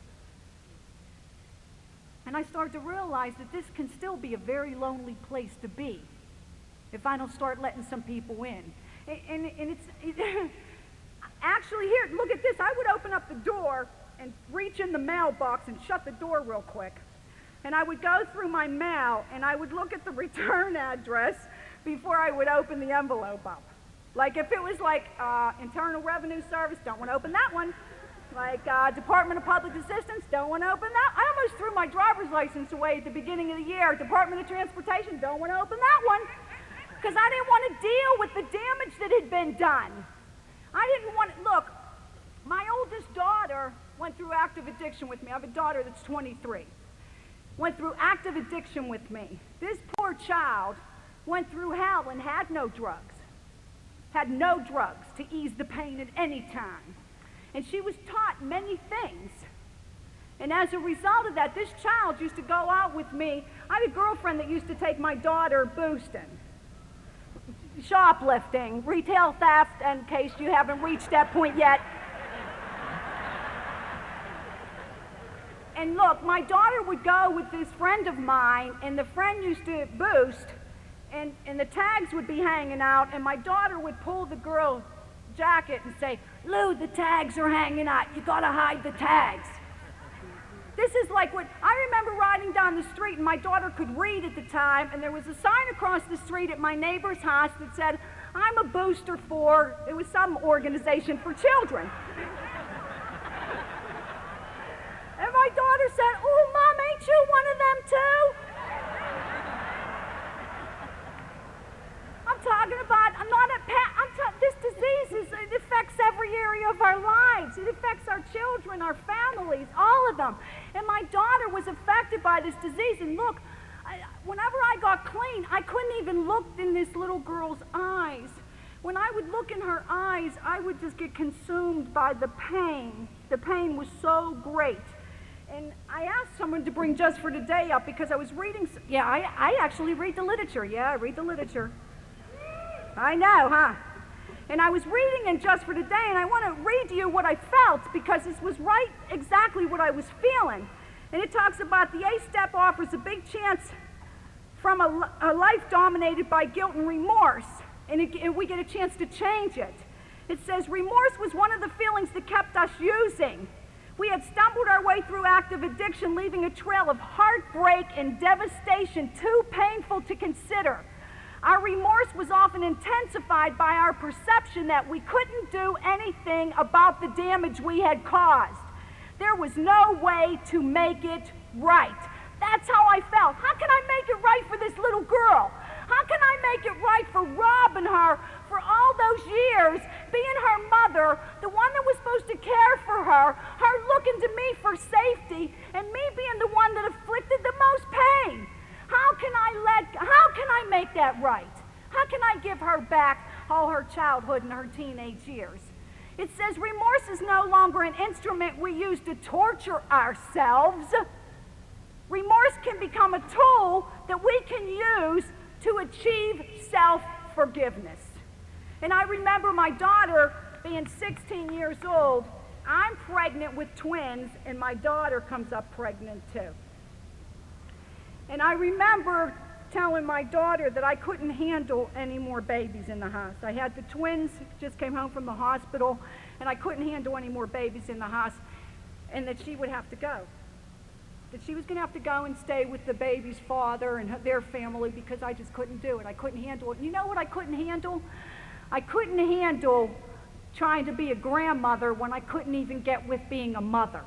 And I start to realize that this can still be a very lonely place to be if I don't start letting some people in. And, and, and it's... It, Actually, here, look at this. I would open up the door and reach in the mailbox and shut the door real quick. And I would go through my mail, and I would look at the return address before I would open the envelope up. Like if it was like uh, Internal Revenue Service, don't want to open that one. Like uh, Department of Public Assistance, don't want to open that. I almost threw my driver's license away at the beginning of the year. Department of Transportation, don't want to open that one. Because I didn't want to deal with the damage that had been done. I didn't want to, look, my oldest daughter went through active addiction with me. I have a daughter that's twenty-three. Went through active addiction with me. This poor child went through hell and had no drugs. Had no drugs to ease the pain at any time. And she was taught many things. And as a result of that, this child used to go out with me. I had a girlfriend that used to take my daughter boosting. Shoplifting, retail theft, in case you haven't reached that point yet. And look, my daughter would go with this friend of mine, and the friend used to boost, and, and the tags would be hanging out, and my daughter would pull the girl's jacket and say, Lou, the tags are hanging out. You gotta hide the tags. This is like what, I remember riding down the street and my daughter could read at the time, and there was a sign across the street at my neighbor's house that said, I'm a booster for, it was some organization for children. And my daughter said, oh, Mom, ain't you one of them too? I'm talking about, I'm not a pet, I'm ta- this disease, is, it affects every area of our lives. It affects our children, our families, all of them. And my daughter was affected by this disease. And look, I, whenever I got clean, I couldn't even look in this little girl's eyes. When I would look in her eyes, I would just get consumed by the pain. The pain was so great. And I asked someone to bring Just for Today up because I was reading, yeah, I, I actually read the literature. Yeah, I read the literature. I know, huh? And I was reading in Just for Today, and I want to read to you what I felt because this was right exactly what I was feeling. And it talks about the eighth step offers a big chance from a, a life dominated by guilt and remorse, and, it, and we get a chance to change it. It says, remorse was one of the feelings that kept us using. We had stumbled our way through active addiction, leaving a trail of heartbreak and devastation too painful to consider. Our remorse was often intensified by our perception that we couldn't do anything about the damage we had caused. There was no way to make it right. That's how I felt. How can I make it right for this little girl? How can I make it right for robbing her for all those years, being her mother, the one that was supposed to care for her, her looking to me for safety, and me being the one that afflicted the can I let, how can I make that right? How can I give her back all her childhood and her teenage years? It says remorse is no longer an instrument we use to torture ourselves. Remorse can become a tool that we can use to achieve self-forgiveness. And I remember my daughter being sixteen years old. I'm pregnant with twins, and my daughter comes up pregnant too. And I remember telling my daughter that I couldn't handle any more babies in the house. I had the twins, just came home from the hospital, and I couldn't handle any more babies in the house, and that she would have to go. That she was going to have to go and stay with the baby's father and her, their family, because I just couldn't do it. I couldn't handle it. And you know what I couldn't handle? I couldn't handle trying to be a grandmother when I couldn't even get with being a mother.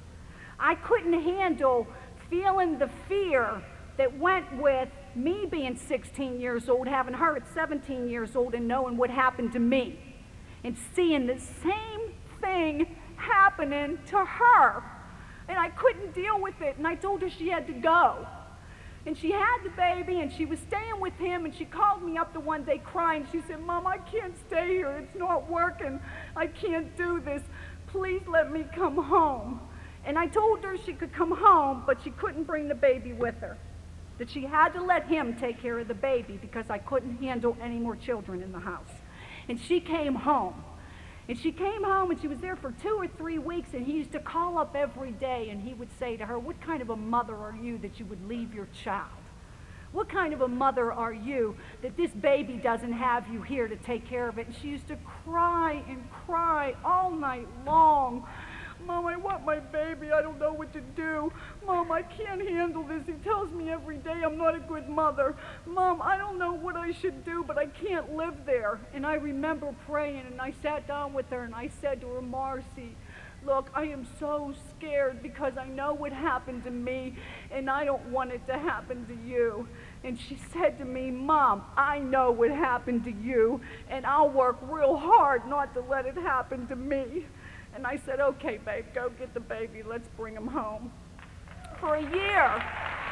I couldn't handle feeling the fear that went with me being sixteen years old, having her at seventeen years old, and knowing what happened to me, and seeing the same thing happening to her. And I couldn't deal with it, and I told her she had to go. And she had the baby, and she was staying with him, and she called me up the one day crying. She said, "Mom, I can't stay here. It's not working. I can't do this. Please let me come home." And I told her she could come home, but she couldn't bring the baby with her. That she had to let him take care of the baby because I couldn't handle any more children in the house. And she came home. And she came home, and she was there for two or three weeks, and he used to call up every day, and he would say to her, "What kind of a mother are you that you would leave your child? What kind of a mother are you that this baby doesn't have you here to take care of it?" And she used to cry and cry all night long. "Mom, I want my baby. I don't know what to do. Mom, I can't handle this. He tells me every day I'm not a good mother. Mom, I don't know what I should do, but I can't live there." And I remember praying, and I sat down with her, and I said to her, "Marcy, look, I am so scared because I know what happened to me, and I don't want it to happen to you." And she said to me, "Mom, I know what happened to you, and I'll work real hard not to let it happen to me." And I said, "Okay, babe, go get the baby. Let's bring him home." For a year,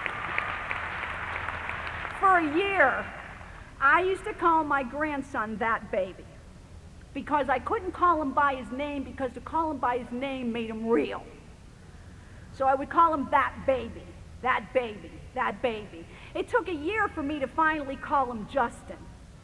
for a year, I used to call my grandson that baby because I couldn't call him by his name, because to call him by his name made him real. So I would call him that baby, that baby, that baby. It took a year for me to finally call him Justin.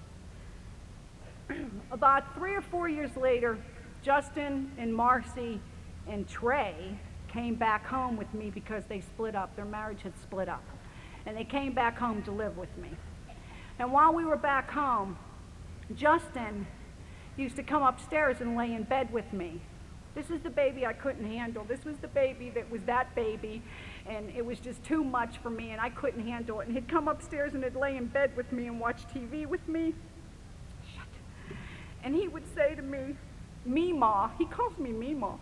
About three or four years later, Justin and Marcy and Trey came back home with me because they split up. Their marriage had split up. And they came back home to live with me. And while we were back home, Justin used to come upstairs and lay in bed with me. This is the baby I couldn't handle. This was the baby that was that baby, and it was just too much for me, and I couldn't handle it. And he'd come upstairs and he'd lay in bed with me and watch T V with me. Shut. And he would say to me, "Meemaw," he calls me Meemaw.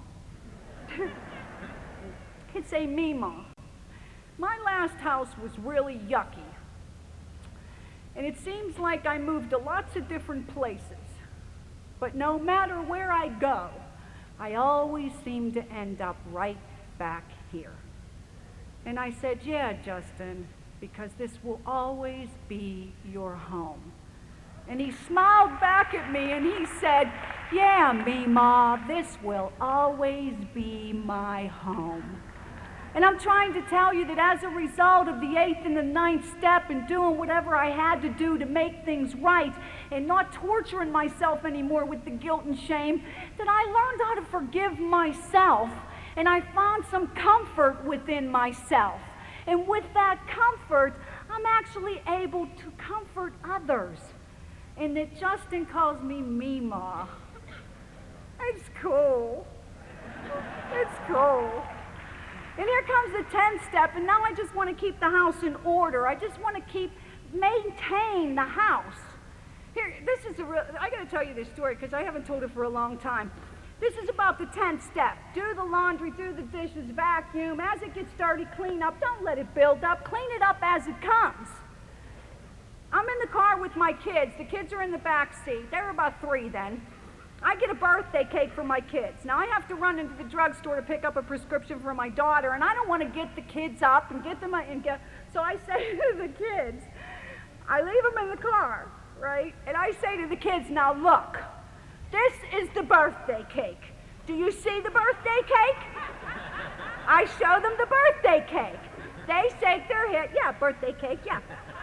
He'd say, "Meemaw, my last house was really yucky. And it seems like I moved to lots of different places. But no matter where I go, I always seem to end up right back here." And I said, "Yeah, Justin, because this will always be your home." And he smiled back at me and he said, "Yeah, Meemaw, this will always be my home." And I'm trying to tell you that as a result of the eighth and the ninth step and doing whatever I had to do to make things right and not torturing myself anymore with the guilt and shame, that I learned how to forgive myself, and I found some comfort within myself. And with that comfort, I'm actually able to comfort others. And that Justin calls me Meemaw. It's cool. It's cool. And here comes the tenth step, and now I just want to keep the house in order. I just want to keep, maintain the house. Here, this is a real, I got to tell you this story because I haven't told it for a long time. This is about the tenth step. Do the laundry, do the dishes, vacuum. As it gets dirty, clean up. Don't let it build up. Clean it up as it comes. I'm in the car with my kids. The kids are in the back seat. They were about three then. I get a birthday cake for my kids. Now I have to run into the drugstore to pick up a prescription for my daughter, and I don't want to get the kids up and get them and get. So I say to the kids, I leave them in the car, right? And I say to the kids, now look, this is the birthday cake. Do you see the birthday cake? I show them the birthday cake. They shake their head. Yeah, birthday cake, yeah.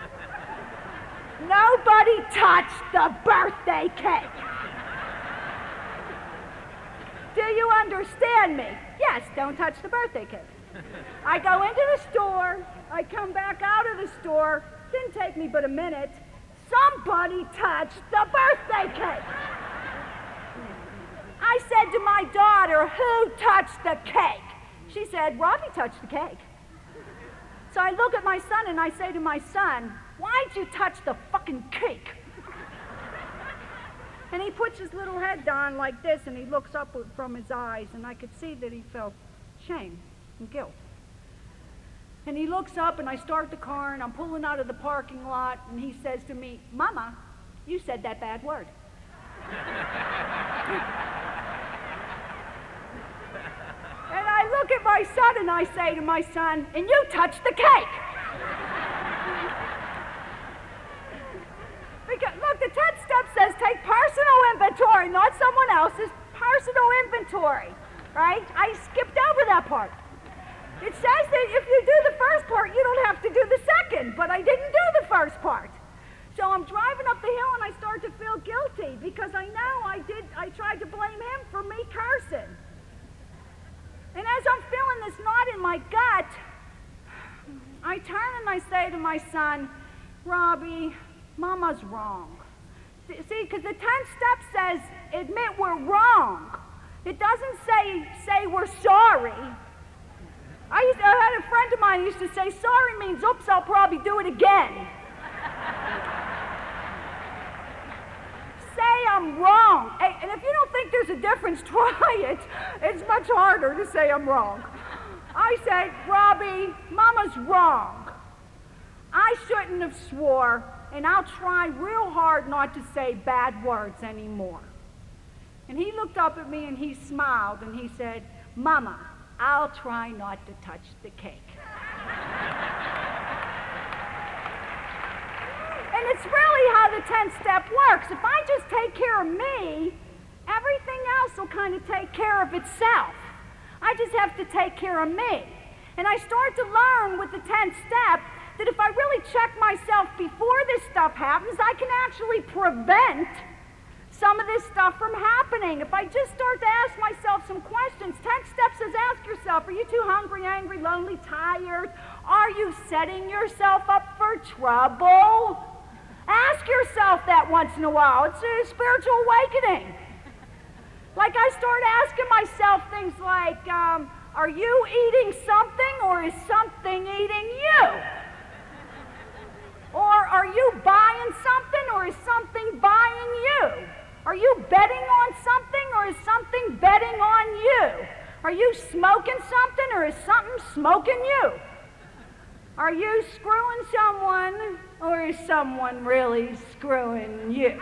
Nobody touched the birthday cake. Do you understand me? Yes, don't touch the birthday cake. I go into the store. I come back out of the store. Didn't take me but a minute. Somebody touched the birthday cake. I said to my daughter, who touched the cake? She said, Robbie touched the cake. So I look at my son and I say to my son, why'd you touch the fucking cake? And he puts his little head down like this and he looks up from his eyes, and I could see that he felt shame and guilt. And he looks up and I start the car and I'm pulling out of the parking lot and he says to me, Mama, you said that bad word. And I look at my son and I say to my son, and you touched the cake. Because, look, the tenth step says take personal inventory, not someone else's, personal inventory, right? I skipped over that part. It says that if you do the first part, you don't have to do the second, but I didn't do the first part. So I'm driving up the hill and I start to feel guilty because I know I did, I tried to blame him for me cursing. And as I'm feeling this knot in my gut, I turn and I say to my son, Robbie, Mama's wrong. See, because the tenth step says, admit we're wrong. It doesn't say, say we're sorry. I, used to, I had a friend of mine who used to say, sorry means, oops, I'll probably do it again. Say I'm wrong. Hey, and if you don't think there's a difference, try it. It's much harder to say I'm wrong. I said, Robbie, Mama's wrong. I shouldn't have swore, and I'll try real hard not to say bad words anymore. And he looked up at me and he smiled and he said, Mama, I'll try not to touch the cake. And it's really how the tenth step works. If I just take care of me, everything else will kind of take care of itself. I just have to take care of me. And I start to learn with the tenth step that if I really check myself before this stuff happens, I can actually prevent some of this stuff from happening. If I just start to ask myself some questions, tenth step says ask yourself, are you too hungry, angry, lonely, tired? Are you setting yourself up for trouble? Ask yourself that once in a while. It's a spiritual awakening. Like I start asking myself things like, um, are you eating something or is something eating you? Or are you buying something or is something buying you? Are you betting on something or is something betting on you? Are you smoking something or is something smoking you? Are you screwing someone or is someone really screwing you?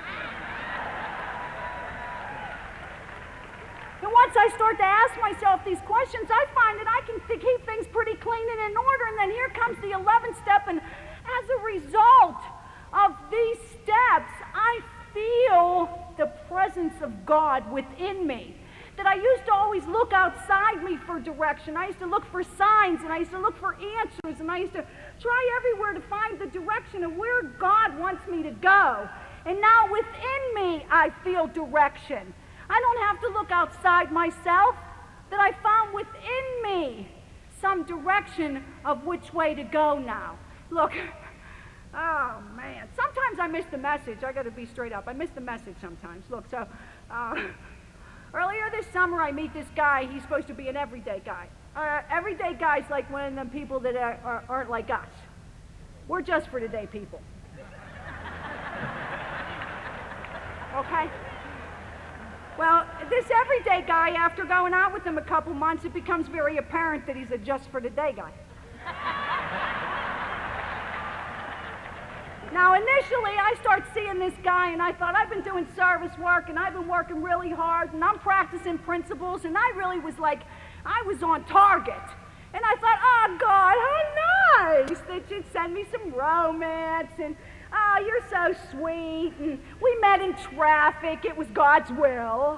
And once I start to ask myself these questions, I find that I can keep things pretty clean and in order. And then here comes the eleventh step. And as a result of these steps, I feel the presence of God within me. That I used to always look outside me for direction. I used to look for signs, and I used to look for answers, and I used to try everywhere to find the direction of where God wants me to go. And now within me, I feel direction. I don't have to look outside myself, that I found within me some direction of which way to go now. Look, oh man, sometimes I miss the message. I got to be straight up. I miss the message sometimes. Look, so uh, earlier this summer I meet this guy. He's supposed to be an everyday guy. Uh, everyday guy's like one of them people that are, are, aren't like us. We're just for today people. Okay? Well, this everyday guy, after going out with him a couple months, it becomes very apparent that he's a just for today guy. Now, initially, I start seeing this guy, and I thought, I've been doing service work, and I've been working really hard, and I'm practicing principles, and I really was like, I was on target. And I thought, oh, God, how nice that you'd send me some romance, and, oh, you're so sweet, and we met in traffic. It was God's will.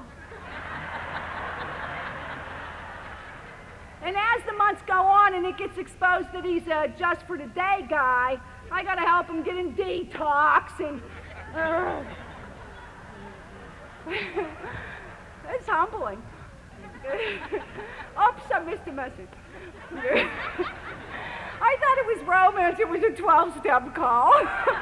And as the months go on and it gets exposed that he's a just for today guy, I gotta help him get in detox and uh, it's humbling. Oops, I missed a message. I thought it was romance, it was a twelve-step call.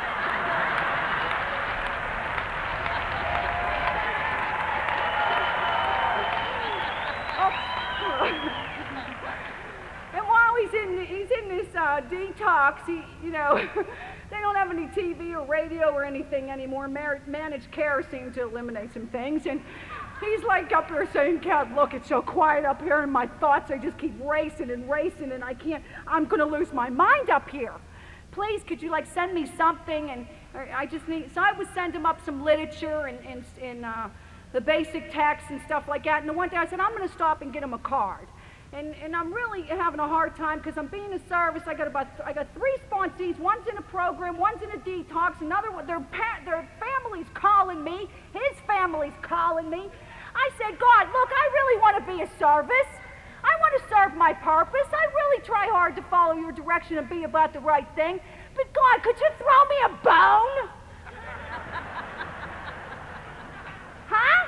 He's in, he's in this uh, detox. He, you know, they don't have any T V or radio or anything anymore. Mar- managed care seemed to eliminate some things. And he's like up here saying, God, look, it's so quiet up here, and my thoughts, I just keep racing and racing, and I can't, I'm going to lose my mind up here. Please, could you, like, send me something? And I just need, so I would send him up some literature and, and, and uh, the basic text and stuff like that. And the one day I said, I'm going to stop and get him a card. And, and I'm really having a hard time because I'm being a service. I got about I got three sponsees. One's in a program, one's in a detox. Another one, their pa- their family's calling me. His family's calling me. I said, God, look, I really want to be a service. I want to serve my purpose. I really try hard to follow your direction and be about the right thing. But God, could you throw me a bone? Huh?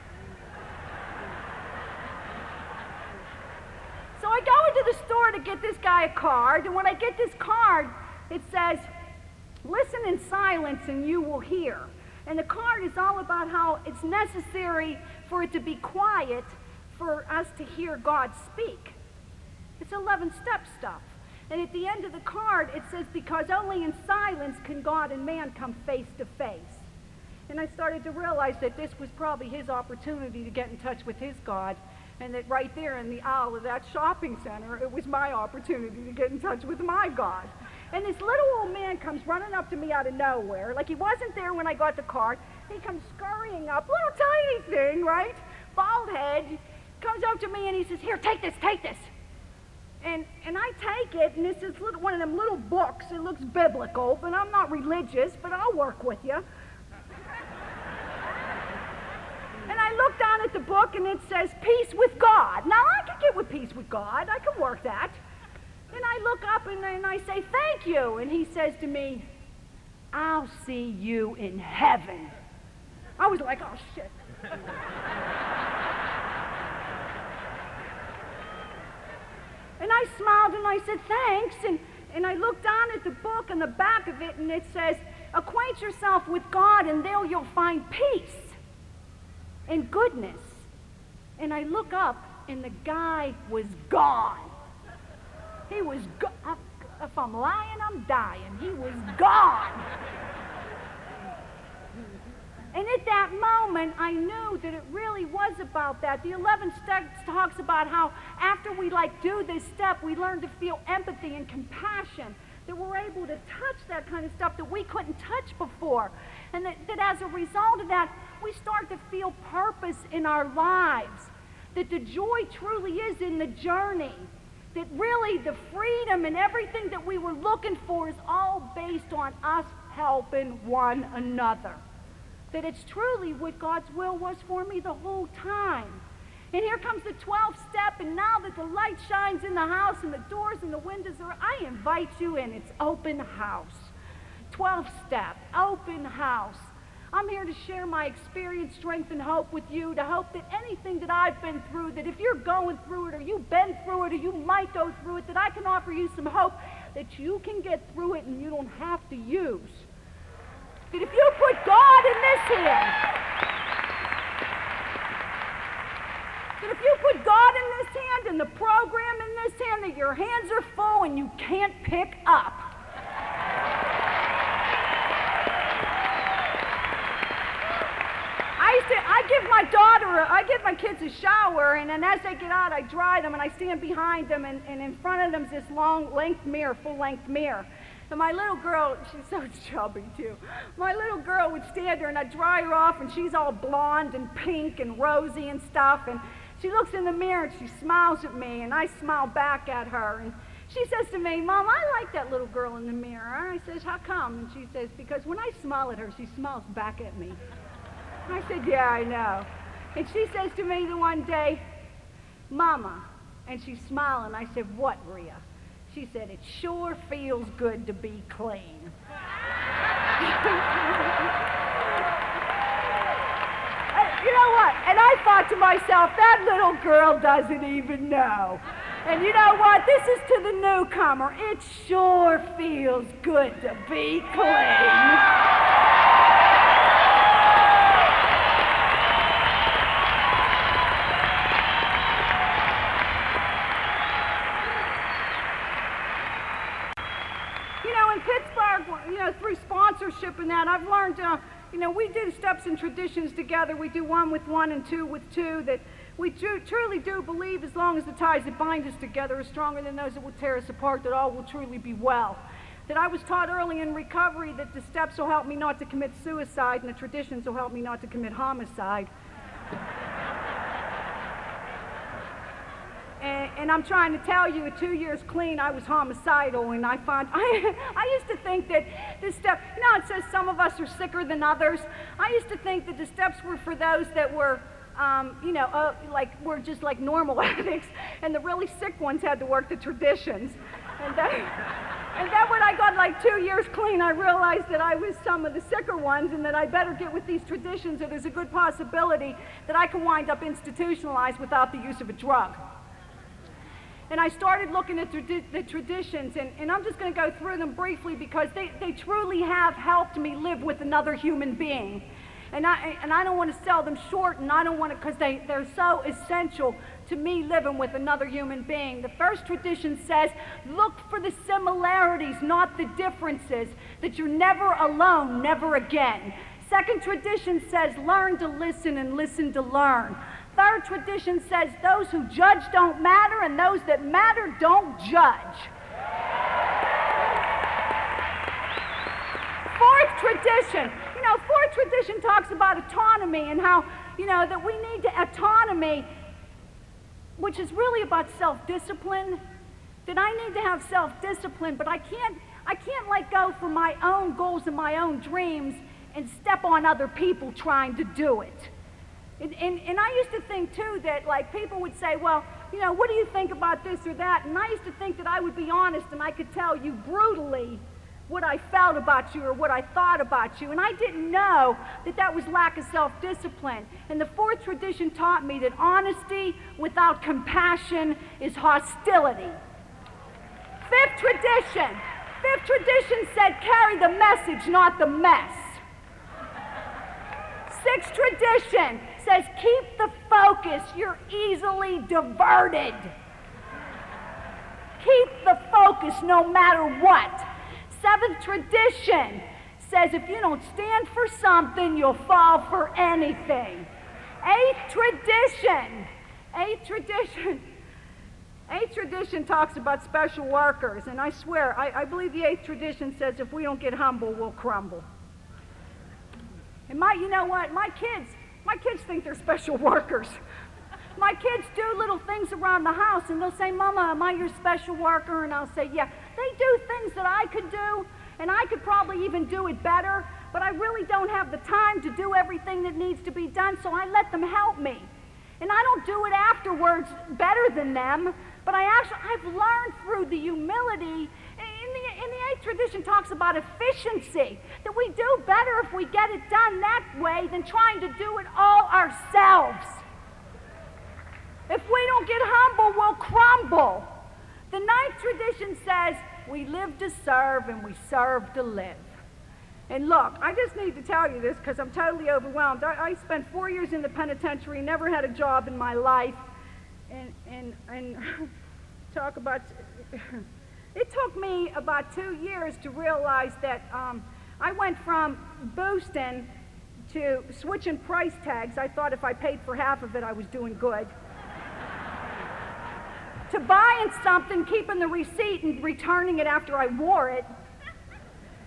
So I go into the store to get this guy a card, and when I get this card, it says, listen in silence and you will hear. And the card is all about how it's necessary for it to be quiet for us to hear God speak. It's eleven-step stuff. And at the end of the card, it says, because only in silence can God and man come face to face. And I started to realize that this was probably his opportunity to get in touch with his God. And that right there in the aisle of that shopping center, it was my opportunity to get in touch with my God. And this little old man comes running up to me out of nowhere, like he wasn't there when I got the card. He comes scurrying up, little tiny thing, right? Bald head, comes up to me and he says, here, take this, take this. And and I take it, and this is little, one of them little books. It looks biblical, but I'm not religious, but I'll work with you. And I look down at the book, and it says, peace with God. Now, I can get with peace with God. I can work that. And I look up, and, and I say, thank you. And he says to me, I'll see you in heaven. I was like, oh, shit. And I smiled, and I said, thanks. And, and I looked down at the book, and the back of it, and it says, acquaint yourself with God, and there you'll find peace and goodness. And I look up, and the guy was gone. He was gone. If I'm lying, I'm dying. He was gone. And at that moment, I knew that it really was about that. The eleventh step talks about how after we like do this step, we learn to feel empathy and compassion, that we're able to touch that kind of stuff that we couldn't touch before. And that, that as a result of that, we start to feel purpose in our lives. That the joy truly is in the journey. That really the freedom and everything that we were looking for is all based on us helping one another. That it's truly what God's will was for me the whole time. And here comes the twelfth step, and now that the light shines in the house and the doors and the windows are, I invite you in. It's open house. twelfth step, open house. I'm here to share my experience, strength, and hope with you, to hope that anything that I've been through, that if you're going through it, or you've been through it, or you might go through it, that I can offer you some hope that you can get through it and you don't have to use. That if you put God in this hand, that if you put God in this hand and the program in this hand, that your hands are full and you can't pick up. I used to, I give my daughter, a, I give my kids a shower, and then as they get out, I dry them, and I stand behind them, and, and in front of them is this long length mirror, full length mirror. And my little girl, she's so chubby too. My little girl would stand there and I'd dry her off and she's all blonde and pink and rosy and stuff. And she looks in the mirror and she smiles at me and I smile back at her. And she says to me, Mom, I like that little girl in the mirror. I says, how come? And she says, because when I smile at her, she smiles back at me. I said, yeah, I know. And she says to me the one day, Mama, and she's smiling. I said, what, Rhea? She said, it sure feels good to be clean. You know what? And I thought to myself, that little girl doesn't even know. And you know what? This is to the newcomer. It sure feels good to be clean. You know, in Pittsburgh, you know, through sponsorship and that, I've learned, uh, you know, we do steps and traditions together. We do one with one and two with two, that we tru truly do believe as long as the ties that bind us together are stronger than those that will tear us apart, that all will truly be well. That I was taught early in recovery that the steps will help me not to commit suicide and the traditions will help me not to commit homicide. And, and I'm trying to tell you, at two years clean, I was homicidal, and I find, I, I used to think that this step, you know, it says some of us are sicker than others. I used to think that the steps were for those that were, um, you know, uh, like, were just like normal addicts, and the really sick ones had to work the traditions. And then, and then when I got like two years clean, I realized that I was some of the sicker ones, and that I better get with these traditions, or there's a good possibility that I can wind up institutionalized without the use of a drug. And I started looking at tradi the traditions, and, and I'm just going to go through them briefly because they, they truly have helped me live with another human being. And I, and I don't want to sell them short, and I don't want to, because they, they're so essential to me living with another human being. The first tradition says, look for the similarities, not the differences, that you're never alone, never again. Second tradition says, learn to listen and listen to learn. Third tradition says, those who judge don't matter, and those that matter don't judge. Fourth tradition, you know, fourth tradition talks about autonomy and how, you know, that we need to autonomy, which is really about self-discipline, that I need to have self-discipline, but I can't, I can't let go for my own goals and my own dreams and step on other people trying to do it. And, and, and I used to think, too, that, like, people would say, well, you know, what do you think about this or that? And I used to think that I would be honest and I could tell you brutally what I felt about you or what I thought about you. And I didn't know that that was lack of self-discipline. And the fourth tradition taught me that honesty without compassion is hostility. Fifth tradition. Fifth tradition said, carry the message, not the mess. Sixth tradition says, keep the focus, you're easily diverted. Keep the focus no matter what. Seventh tradition says, if you don't stand for something, you'll fall for anything. Eighth tradition, eighth tradition, eighth tradition talks about special workers, and I swear, I, I believe the eighth tradition says, if we don't get humble, we'll crumble. And my, you know what, my kids, my kids think they're special workers. My kids do little things around the house, and they'll say, Mama, am I your special worker? And I'll say, yeah. They do things that I could do, and I could probably even do it better, but I really don't have the time to do everything that needs to be done, so I let them help me. And I don't do it afterwards better than them, but I actually, I've learned through the humility. In the, in the eighth tradition talks about efficiency, that we do better if we get it done that way than trying to do it all ourselves. If we don't get humble, we'll crumble. The ninth tradition says, we live to serve and we serve to live. And look, I just need to tell you this because I'm totally overwhelmed. I, I spent four years in the penitentiary, never had a job in my life, and, and, and talk about... It took me about two years to realize that um, I went from boosting to switching price tags. I thought if I paid for half of it, I was doing good. To buying something, keeping the receipt, and returning it after I wore it.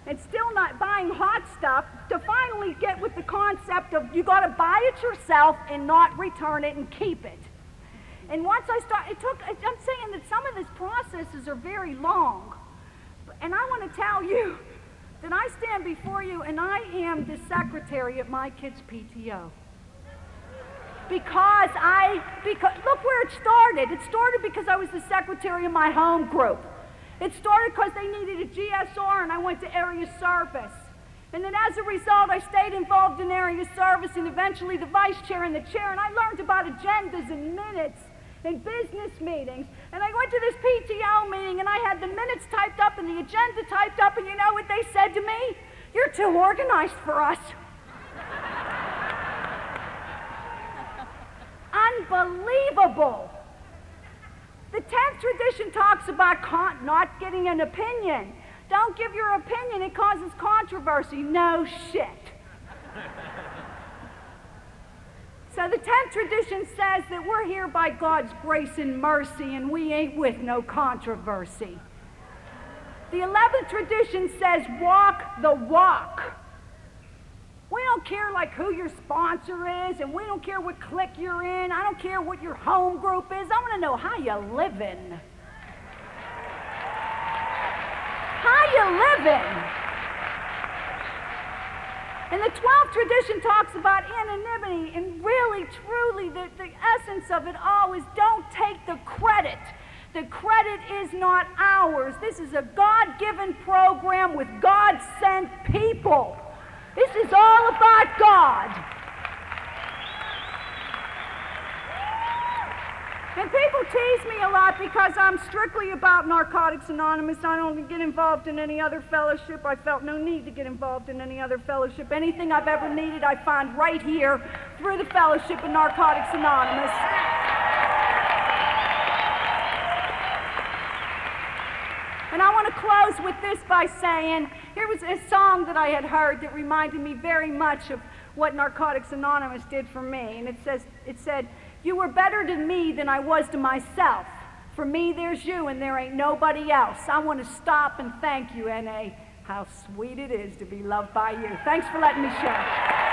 and still not buying hot stuff, to finally get with the concept of you got to buy it yourself and not return it and keep it. And once I start, it took, I'm saying that some of these processes are very long. And I want to tell you that I stand before you and I am the secretary at my kids' P T O. Because I, because, look where it started. It started because I was the secretary of my home group. It started because they needed a G S R and I went to area service. And then as a result, I stayed involved in area service and eventually the vice chair and the chair, and I learned about agendas and minutes and business meetings. And I went to this P T O meeting and I had the minutes typed up and the agenda typed up, and you know what they said to me? You're too organized for us. Unbelievable. The tenth tradition talks about con not getting an opinion. Don't give your opinion, it causes controversy. No shit. So the tenth tradition says that we're here by God's grace and mercy and we ain't with no controversy. The eleventh tradition says walk the walk. We don't care like who your sponsor is, and we don't care what clique you're in. I don't care what your home group is. I want to know how you living. How you living? And the twelfth tradition talks about anonymity, and really, truly, the, the essence of it all is don't take the credit. The credit is not ours. This is a God-given program with God-sent people. This is all about God. And people tease me a lot because I'm strictly about Narcotics Anonymous. I don't get involved in any other fellowship. I felt no need to get involved in any other fellowship. Anything I've ever needed, I find right here through the fellowship of Narcotics Anonymous. And I want to close with this by saying, here was a song that I had heard that reminded me very much of what Narcotics Anonymous did for me. And it says, it said, you were better to me than I was to myself. For me, there's you and there ain't nobody else. I want to stop and thank you, N A How sweet it is to be loved by you. Thanks for letting me share.